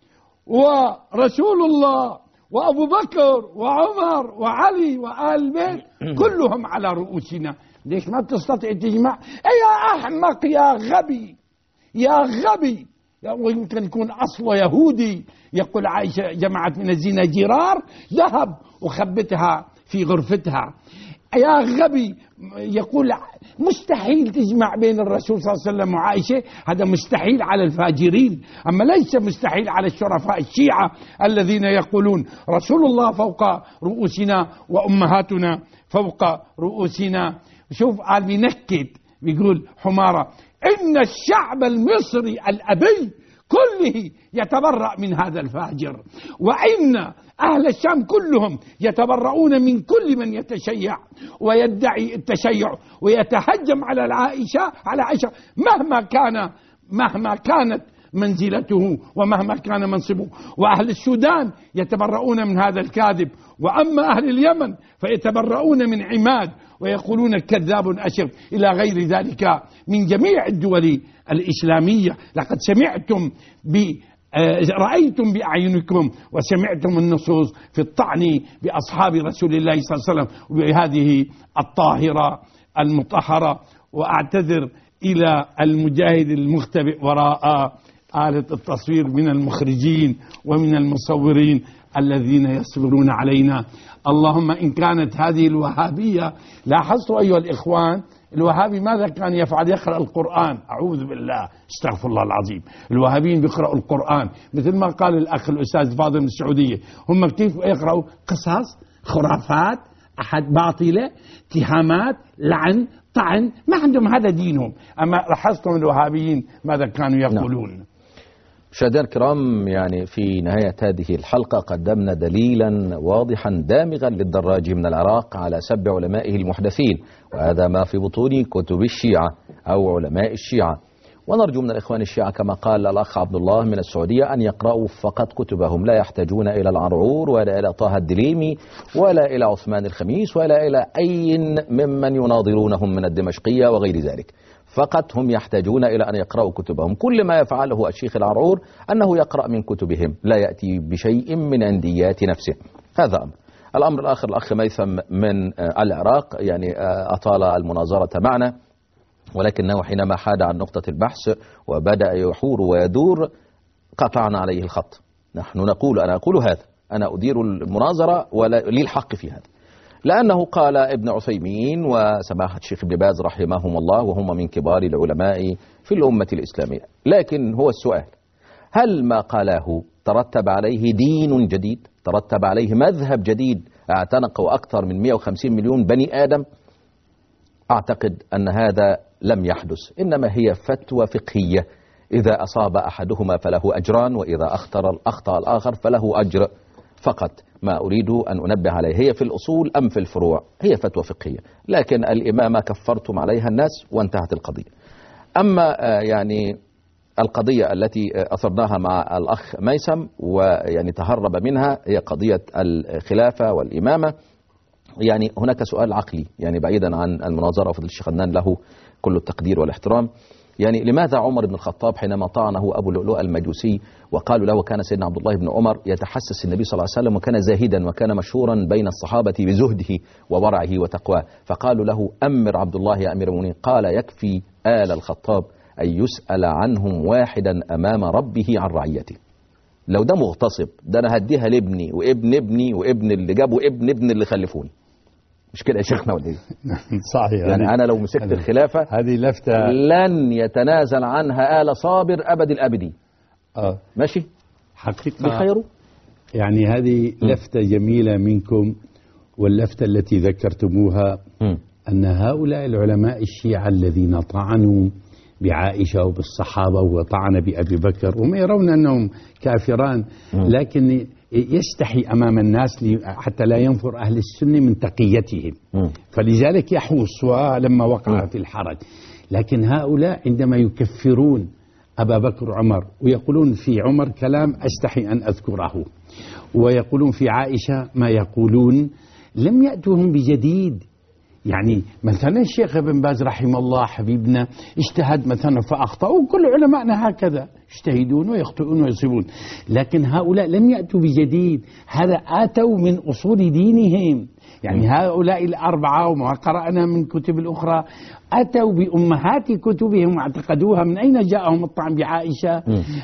ورسول الله وأبو بكر وعمر وعلي وآل البيت كلهم على رؤوسنا. ليش ما تستطيع تجمع؟ يا أحمق يا غبي يا غبي، ويمكن يكون أصله يهودي. يقول عائشة جمعت من الزنا جرار ذهب وخبتها في غرفتها. يا غبي، يقول مستحيل تجمع بين الرسول صلى الله عليه وسلم وعائشة، هذا مستحيل على الفاجرين، أما ليس مستحيل على الشرفاء الشيعة الذين يقولون رسول الله فوق رؤوسنا وأمهاتنا فوق رؤوسنا. شوف قال بينكد بيقول حمارة إن الشعب المصري الأبي كله يتبرأ من هذا الفاجر، وإن أهل الشام كلهم يتبرؤون من كل من يتشيع ويدعي التشيع ويتهجم على العائشة على عائشة مهما كان مهما كانت منزلته ومهما كان منصبه. وأهل السودان يتبرؤون من هذا الكاذب، وأما أهل اليمن فيتبرؤون من عماد ويقولون كذاب أشر إلى غير ذلك من جميع الدول الإسلامية. لقد سمعتم ب رأيتم بأعينكم وسمعتم النصوص في الطعن بأصحاب رسول الله صلى الله عليه وسلم وبهذه الطاهرة المطهرة. وأعتذر إلى المجاهد المختبئ وراء آلة التصوير من المخرجين ومن المصورين الذين يصبرون علينا. اللهم إن كانت هذه الوهابية، لاحظتوا أيها الإخوان الوهابي ماذا كان يفعل؟ يقرأ القرآن. أعوذ بالله، استغفر الله العظيم. الوهابيين بيقرأوا القرآن مثل ما قال الأخ الأستاذ فاضل من السعودية. هم كيف يقرأوا؟ قصص، خرافات، أحد باطلة، اتهامات، لعن، طعن، ما عندهم هذا دينهم. أما لاحظتم الوهابيين ماذا كانوا يقولون؟ نعم. مشاهدينا الكرام، يعني في نهاية هذه الحلقة قدمنا دليلا واضحا دامغا للدراج من العراق على سب علمائه المحدثين، وهذا ما في بطون كتب الشيعة أو علماء الشيعة. ونرجو من الإخوان الشيعة كما قال الأخ عبد الله من السعودية أن يقرأوا فقط كتبهم، لا يحتاجون إلى العرعور ولا إلى طه الدليمي ولا إلى عثمان الخميس ولا إلى أي ممن يناظرونهم من الدمشقية وغير ذلك. فقط هم يحتاجون إلى أن يقرأوا كتبهم. كل ما يفعله الشيخ العرعور أنه يقرأ من كتبهم، لا يأتي بشيء من عنديات نفسه. هذا أمر. الأمر الآخر، الأخ ميثم من العراق يعني أطال المناظرة معنا، ولكنه حينما حاد عن نقطة البحث وبدأ يحور ويدور قطعنا عليه الخط. نحن نقول، أنا أقول هذا، أنا أدير المناظرة ولي الحق في هذا، لأنه قال ابن عثيمين وسماحة الشيخ ابن باز رحمهم الله وهم من كبار العلماء في الأمة الإسلامية. لكن هو السؤال، هل ما قاله ترتب عليه دين جديد؟ ترتب عليه مذهب جديد اعتنقه أكثر من مئة وخمسين مليون بني آدم؟ أعتقد أن هذا لم يحدث، إنما هي فتوى فقهية، إذا أصاب أحدهما فله أجران، وإذا أخطر أخطأ الآخر فله أجر فقط. ما أريد أن أنبه عليه، هي في الأصول أم في الفروع؟ هي فتوى فقهية، لكن الإمامة كفرتم عليها الناس وانتهت القضية. أما يعني القضية التي أثرناها مع الأخ ميثم ويعني تهرب منها، هي قضية الخلافة والإمامة. يعني هناك سؤال عقلي، يعني بعيدا عن المناظرة، وفضل الشيخ عدنان له كل التقدير والاحترام، يعني لماذا عمر بن الخطاب حينما طعنه أبو اللؤلؤ المجوسي وقالوا له كان سيدنا عبد الله بن عمر يتحسس النبي صلى الله عليه وسلم وكان زاهدا وكان مشهورا بين الصحابة بزهده وورعه وتقواه، فقالوا له أمر عبد الله يا أمير المؤمنين، قال يكفي آل الخطاب أن يسأل عنهم واحدا أمام ربه عن رعيته. لو ده مغتصب، ده أنا هديها لابني وابن ابني وابن اللي جابوا ابن ابن اللي خلفوني. مش كده يا شيخنا ولا ايه؟ صحيح. يعني انا لو مسكت الخلافه هذه لفته لن يتنازل عنها آل صابر ابد الابدين. اه ماشي حقيقه بخيره. يعني هذه لفته جميله منكم، واللفته التي ذكرتموها م. ان هؤلاء العلماء الشيعة الذين طعنوا بعائشه وبالصحابه وطعن بابي بكر، هم يرون انهم كافران، م. لكن يستحي أمام الناس حتى لا ينفر أهل السنة من تقيتهم، م. فلذلك يحوص لما وقع م. في الحرج. لكن هؤلاء عندما يكفرون أبا بكر وعمر ويقولون في عمر كلام أستحي أن أذكره، ويقولون في عائشة ما يقولون، لم يأتوهم بجديد. يعني مثلا الشيخ ابن باز رحمه الله حبيبنا اجتهد مثلا فأخطأ، وكل علماءنا هكذا يجتهدون ويخطئون ويصيبون، لكن هؤلاء لم يأتوا بجديد، هذا آتوا من أصول دينهم. يعني هؤلاء الأربعة وما قرأنا من كتب الأخرى أتوا بأمهات كتبهم واعتقدوها. من أين جاءهم الطعن بعائشة؟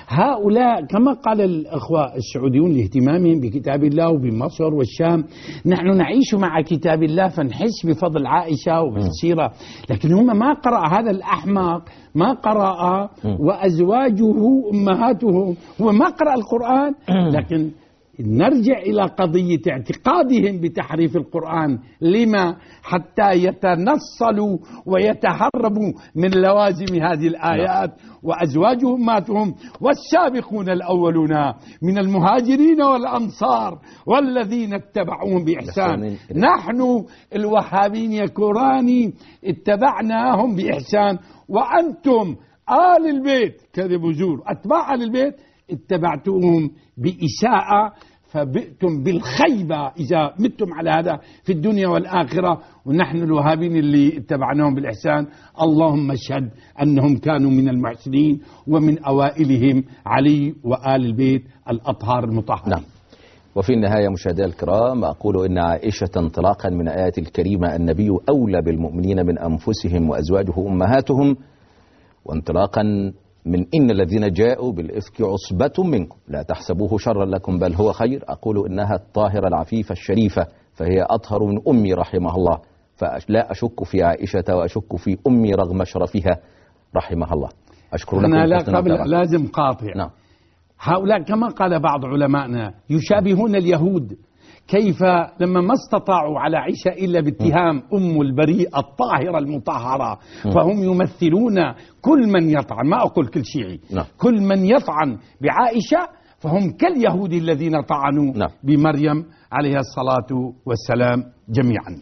هؤلاء كما قال الأخوة السعوديون لاهتمامهم بكتاب الله وبمصر والشام، نحن نعيش مع كتاب الله فنحس بفضل عائشة وبالسيرة، لكن هم ما قرأ هذا الأحمق، ما قرأ وأزواجه أمهاته، هو ما قرأ القرآن. لكن نرجع إلى قضية اعتقادهم بتحريف القرآن، لما؟ حتى يتنصلوا ويتهربوا من لوازم هذه الآيات. وأزواجهم ماتهم والسابقون الأولون من المهاجرين والأنصار والذين اتبعوهم بإحسان. نحن الوهابين يا كوراني اتبعناهم بإحسان، وأنتم آل البيت كذب وزور أتباع آل البيت اتبعتوهم بإساءة، فبئتم بالخيبة إذا متم على هذا في الدنيا والآخرة. ونحن الوهابين اللي اتبعناهم بالإحسان اللهم اشهد أنهم كانوا من المحسنين، ومن أوائلهم علي وآل البيت الأطهار المطهرين. نعم. وفي النهاية مشاهدينا الكرام أقول إن عائشة انطلاقا من آيات الكريمة النبي أولى بالمؤمنين من أنفسهم وأزواجه أمهاتهم، وانطلاقا من إن الذين جاءوا بالإفك عصبة منكم لا تحسبوه شرا لكم بل هو خير. أقول إنها الطاهرة العفيفة الشريفة فهي أطهر من أمي رحمها الله، فلا أشك في عائشة وأشك في أمي رغم شرفها رحمها الله. أشكر لكم. أنا لا قبل لازم قاطع. نعم. هؤلاء كما قال بعض علمائنا يشابهون اليهود، كيف لما ما استطاعوا على عائشة إلا باتهام أم البريء الطاهرة المطهرة، فهم يمثلون كل من يطعن، ما أقول كل شيعي، نعم. كل من يطعن بعائشة فهم كاليهود الذين طعنوا نعم. بمريم عليها الصلاة والسلام جميعا.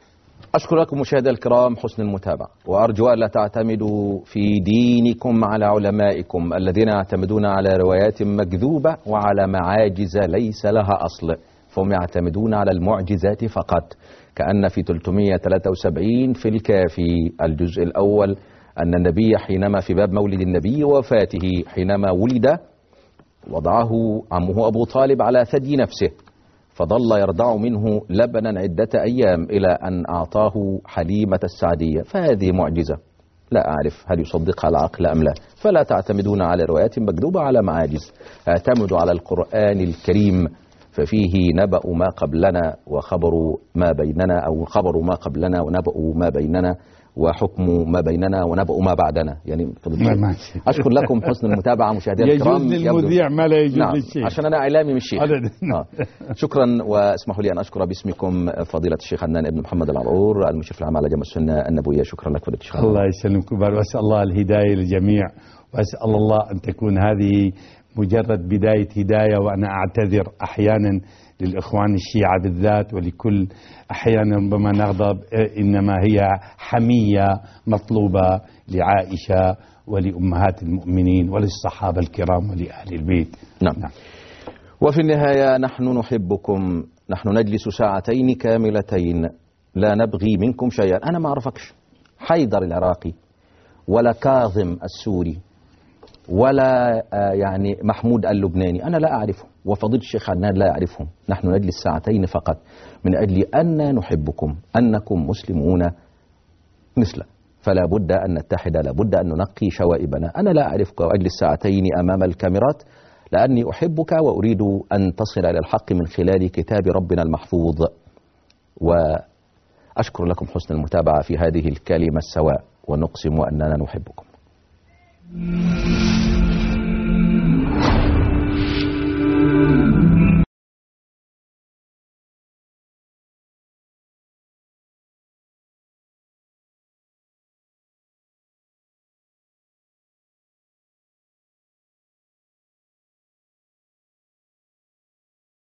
أشكر لكم مشاهدي الكرام حسن المتابعة، وأرجو أن لا تعتمدوا في دينكم على علمائكم الذين يعتمدون على روايات مكذوبة وعلى معاجز ليس لها أصل، فهم يعتمدون على المعجزات فقط. كأن في ثلاثمائة وثلاثة وسبعين في الكافي الجزء الأول أن النبي حينما في باب مولد النبي ووفاته حينما ولد وضعه عمه أبو طالب على ثدي نفسه فظل يرضع منه لبنا عدة أيام إلى أن أعطاه حليمة السعدية، فهذه معجزة لا أعرف هل يصدقها العقل أم لا. فلا تعتمدون على روايات مكذوبة على معاجز، اعتمدوا على القرآن الكريم ففيه نبأ ما قبلنا وخبر ما بيننا، أو خبر ما قبلنا ونبأ ما بيننا وحكم ما بيننا ونبأ ما بعدنا. يعني أشكر لكم حسن المتابعة مشاهدينا الكرام. يجوز للمذيع ما لا يجوز نعم للشيخ، عشان أنا إعلامي مش شيخ. آه. شكرا، واسمحوا لي أن أشكر باسمكم فضيلة الشيخ عدنان بن محمد العرعور المشرف العام على جمع السنة النبوية. شكرا لك فضيلة الشيخ. الله يسلمكم، وأسأل الله الهداية للجميع، وأسأل الله أن تكون هذه مجرد بداية هداية. وأنا أعتذر أحيانا للإخوان الشيعة بالذات ولكل أحيانا ربما نغضب، إنما هي حمية مطلوبة لعائشة ولأمهات المؤمنين وللصحابة الكرام ولأهل البيت. نعم. نعم. وفي النهاية نحن نحبكم، نحن نجلس ساعتين كاملتين لا نبغي منكم شيئا. أنا ما أعرفكش حيدر العراقي ولا كاظم السوري ولا يعني محمود اللبناني، أنا لا أعرفهم، وفضيلة الشيخ عدنان لا يعرفهم. نحن نجلس ساعتين فقط من أجل أن نحبكم، أنكم مسلمون مثل، فلا بد أن نتحد، لا بد أن ننقي شوائبنا. أنا لا أعرفك وأجلس ساعتين أمام الكاميرات لأني أحبك وأريد أن تصل إلى الحق من خلال كتاب ربنا المحفوظ. وأشكر لكم حسن المتابعة في هذه الكلمة السواء، ونقسم أننا نحبكم.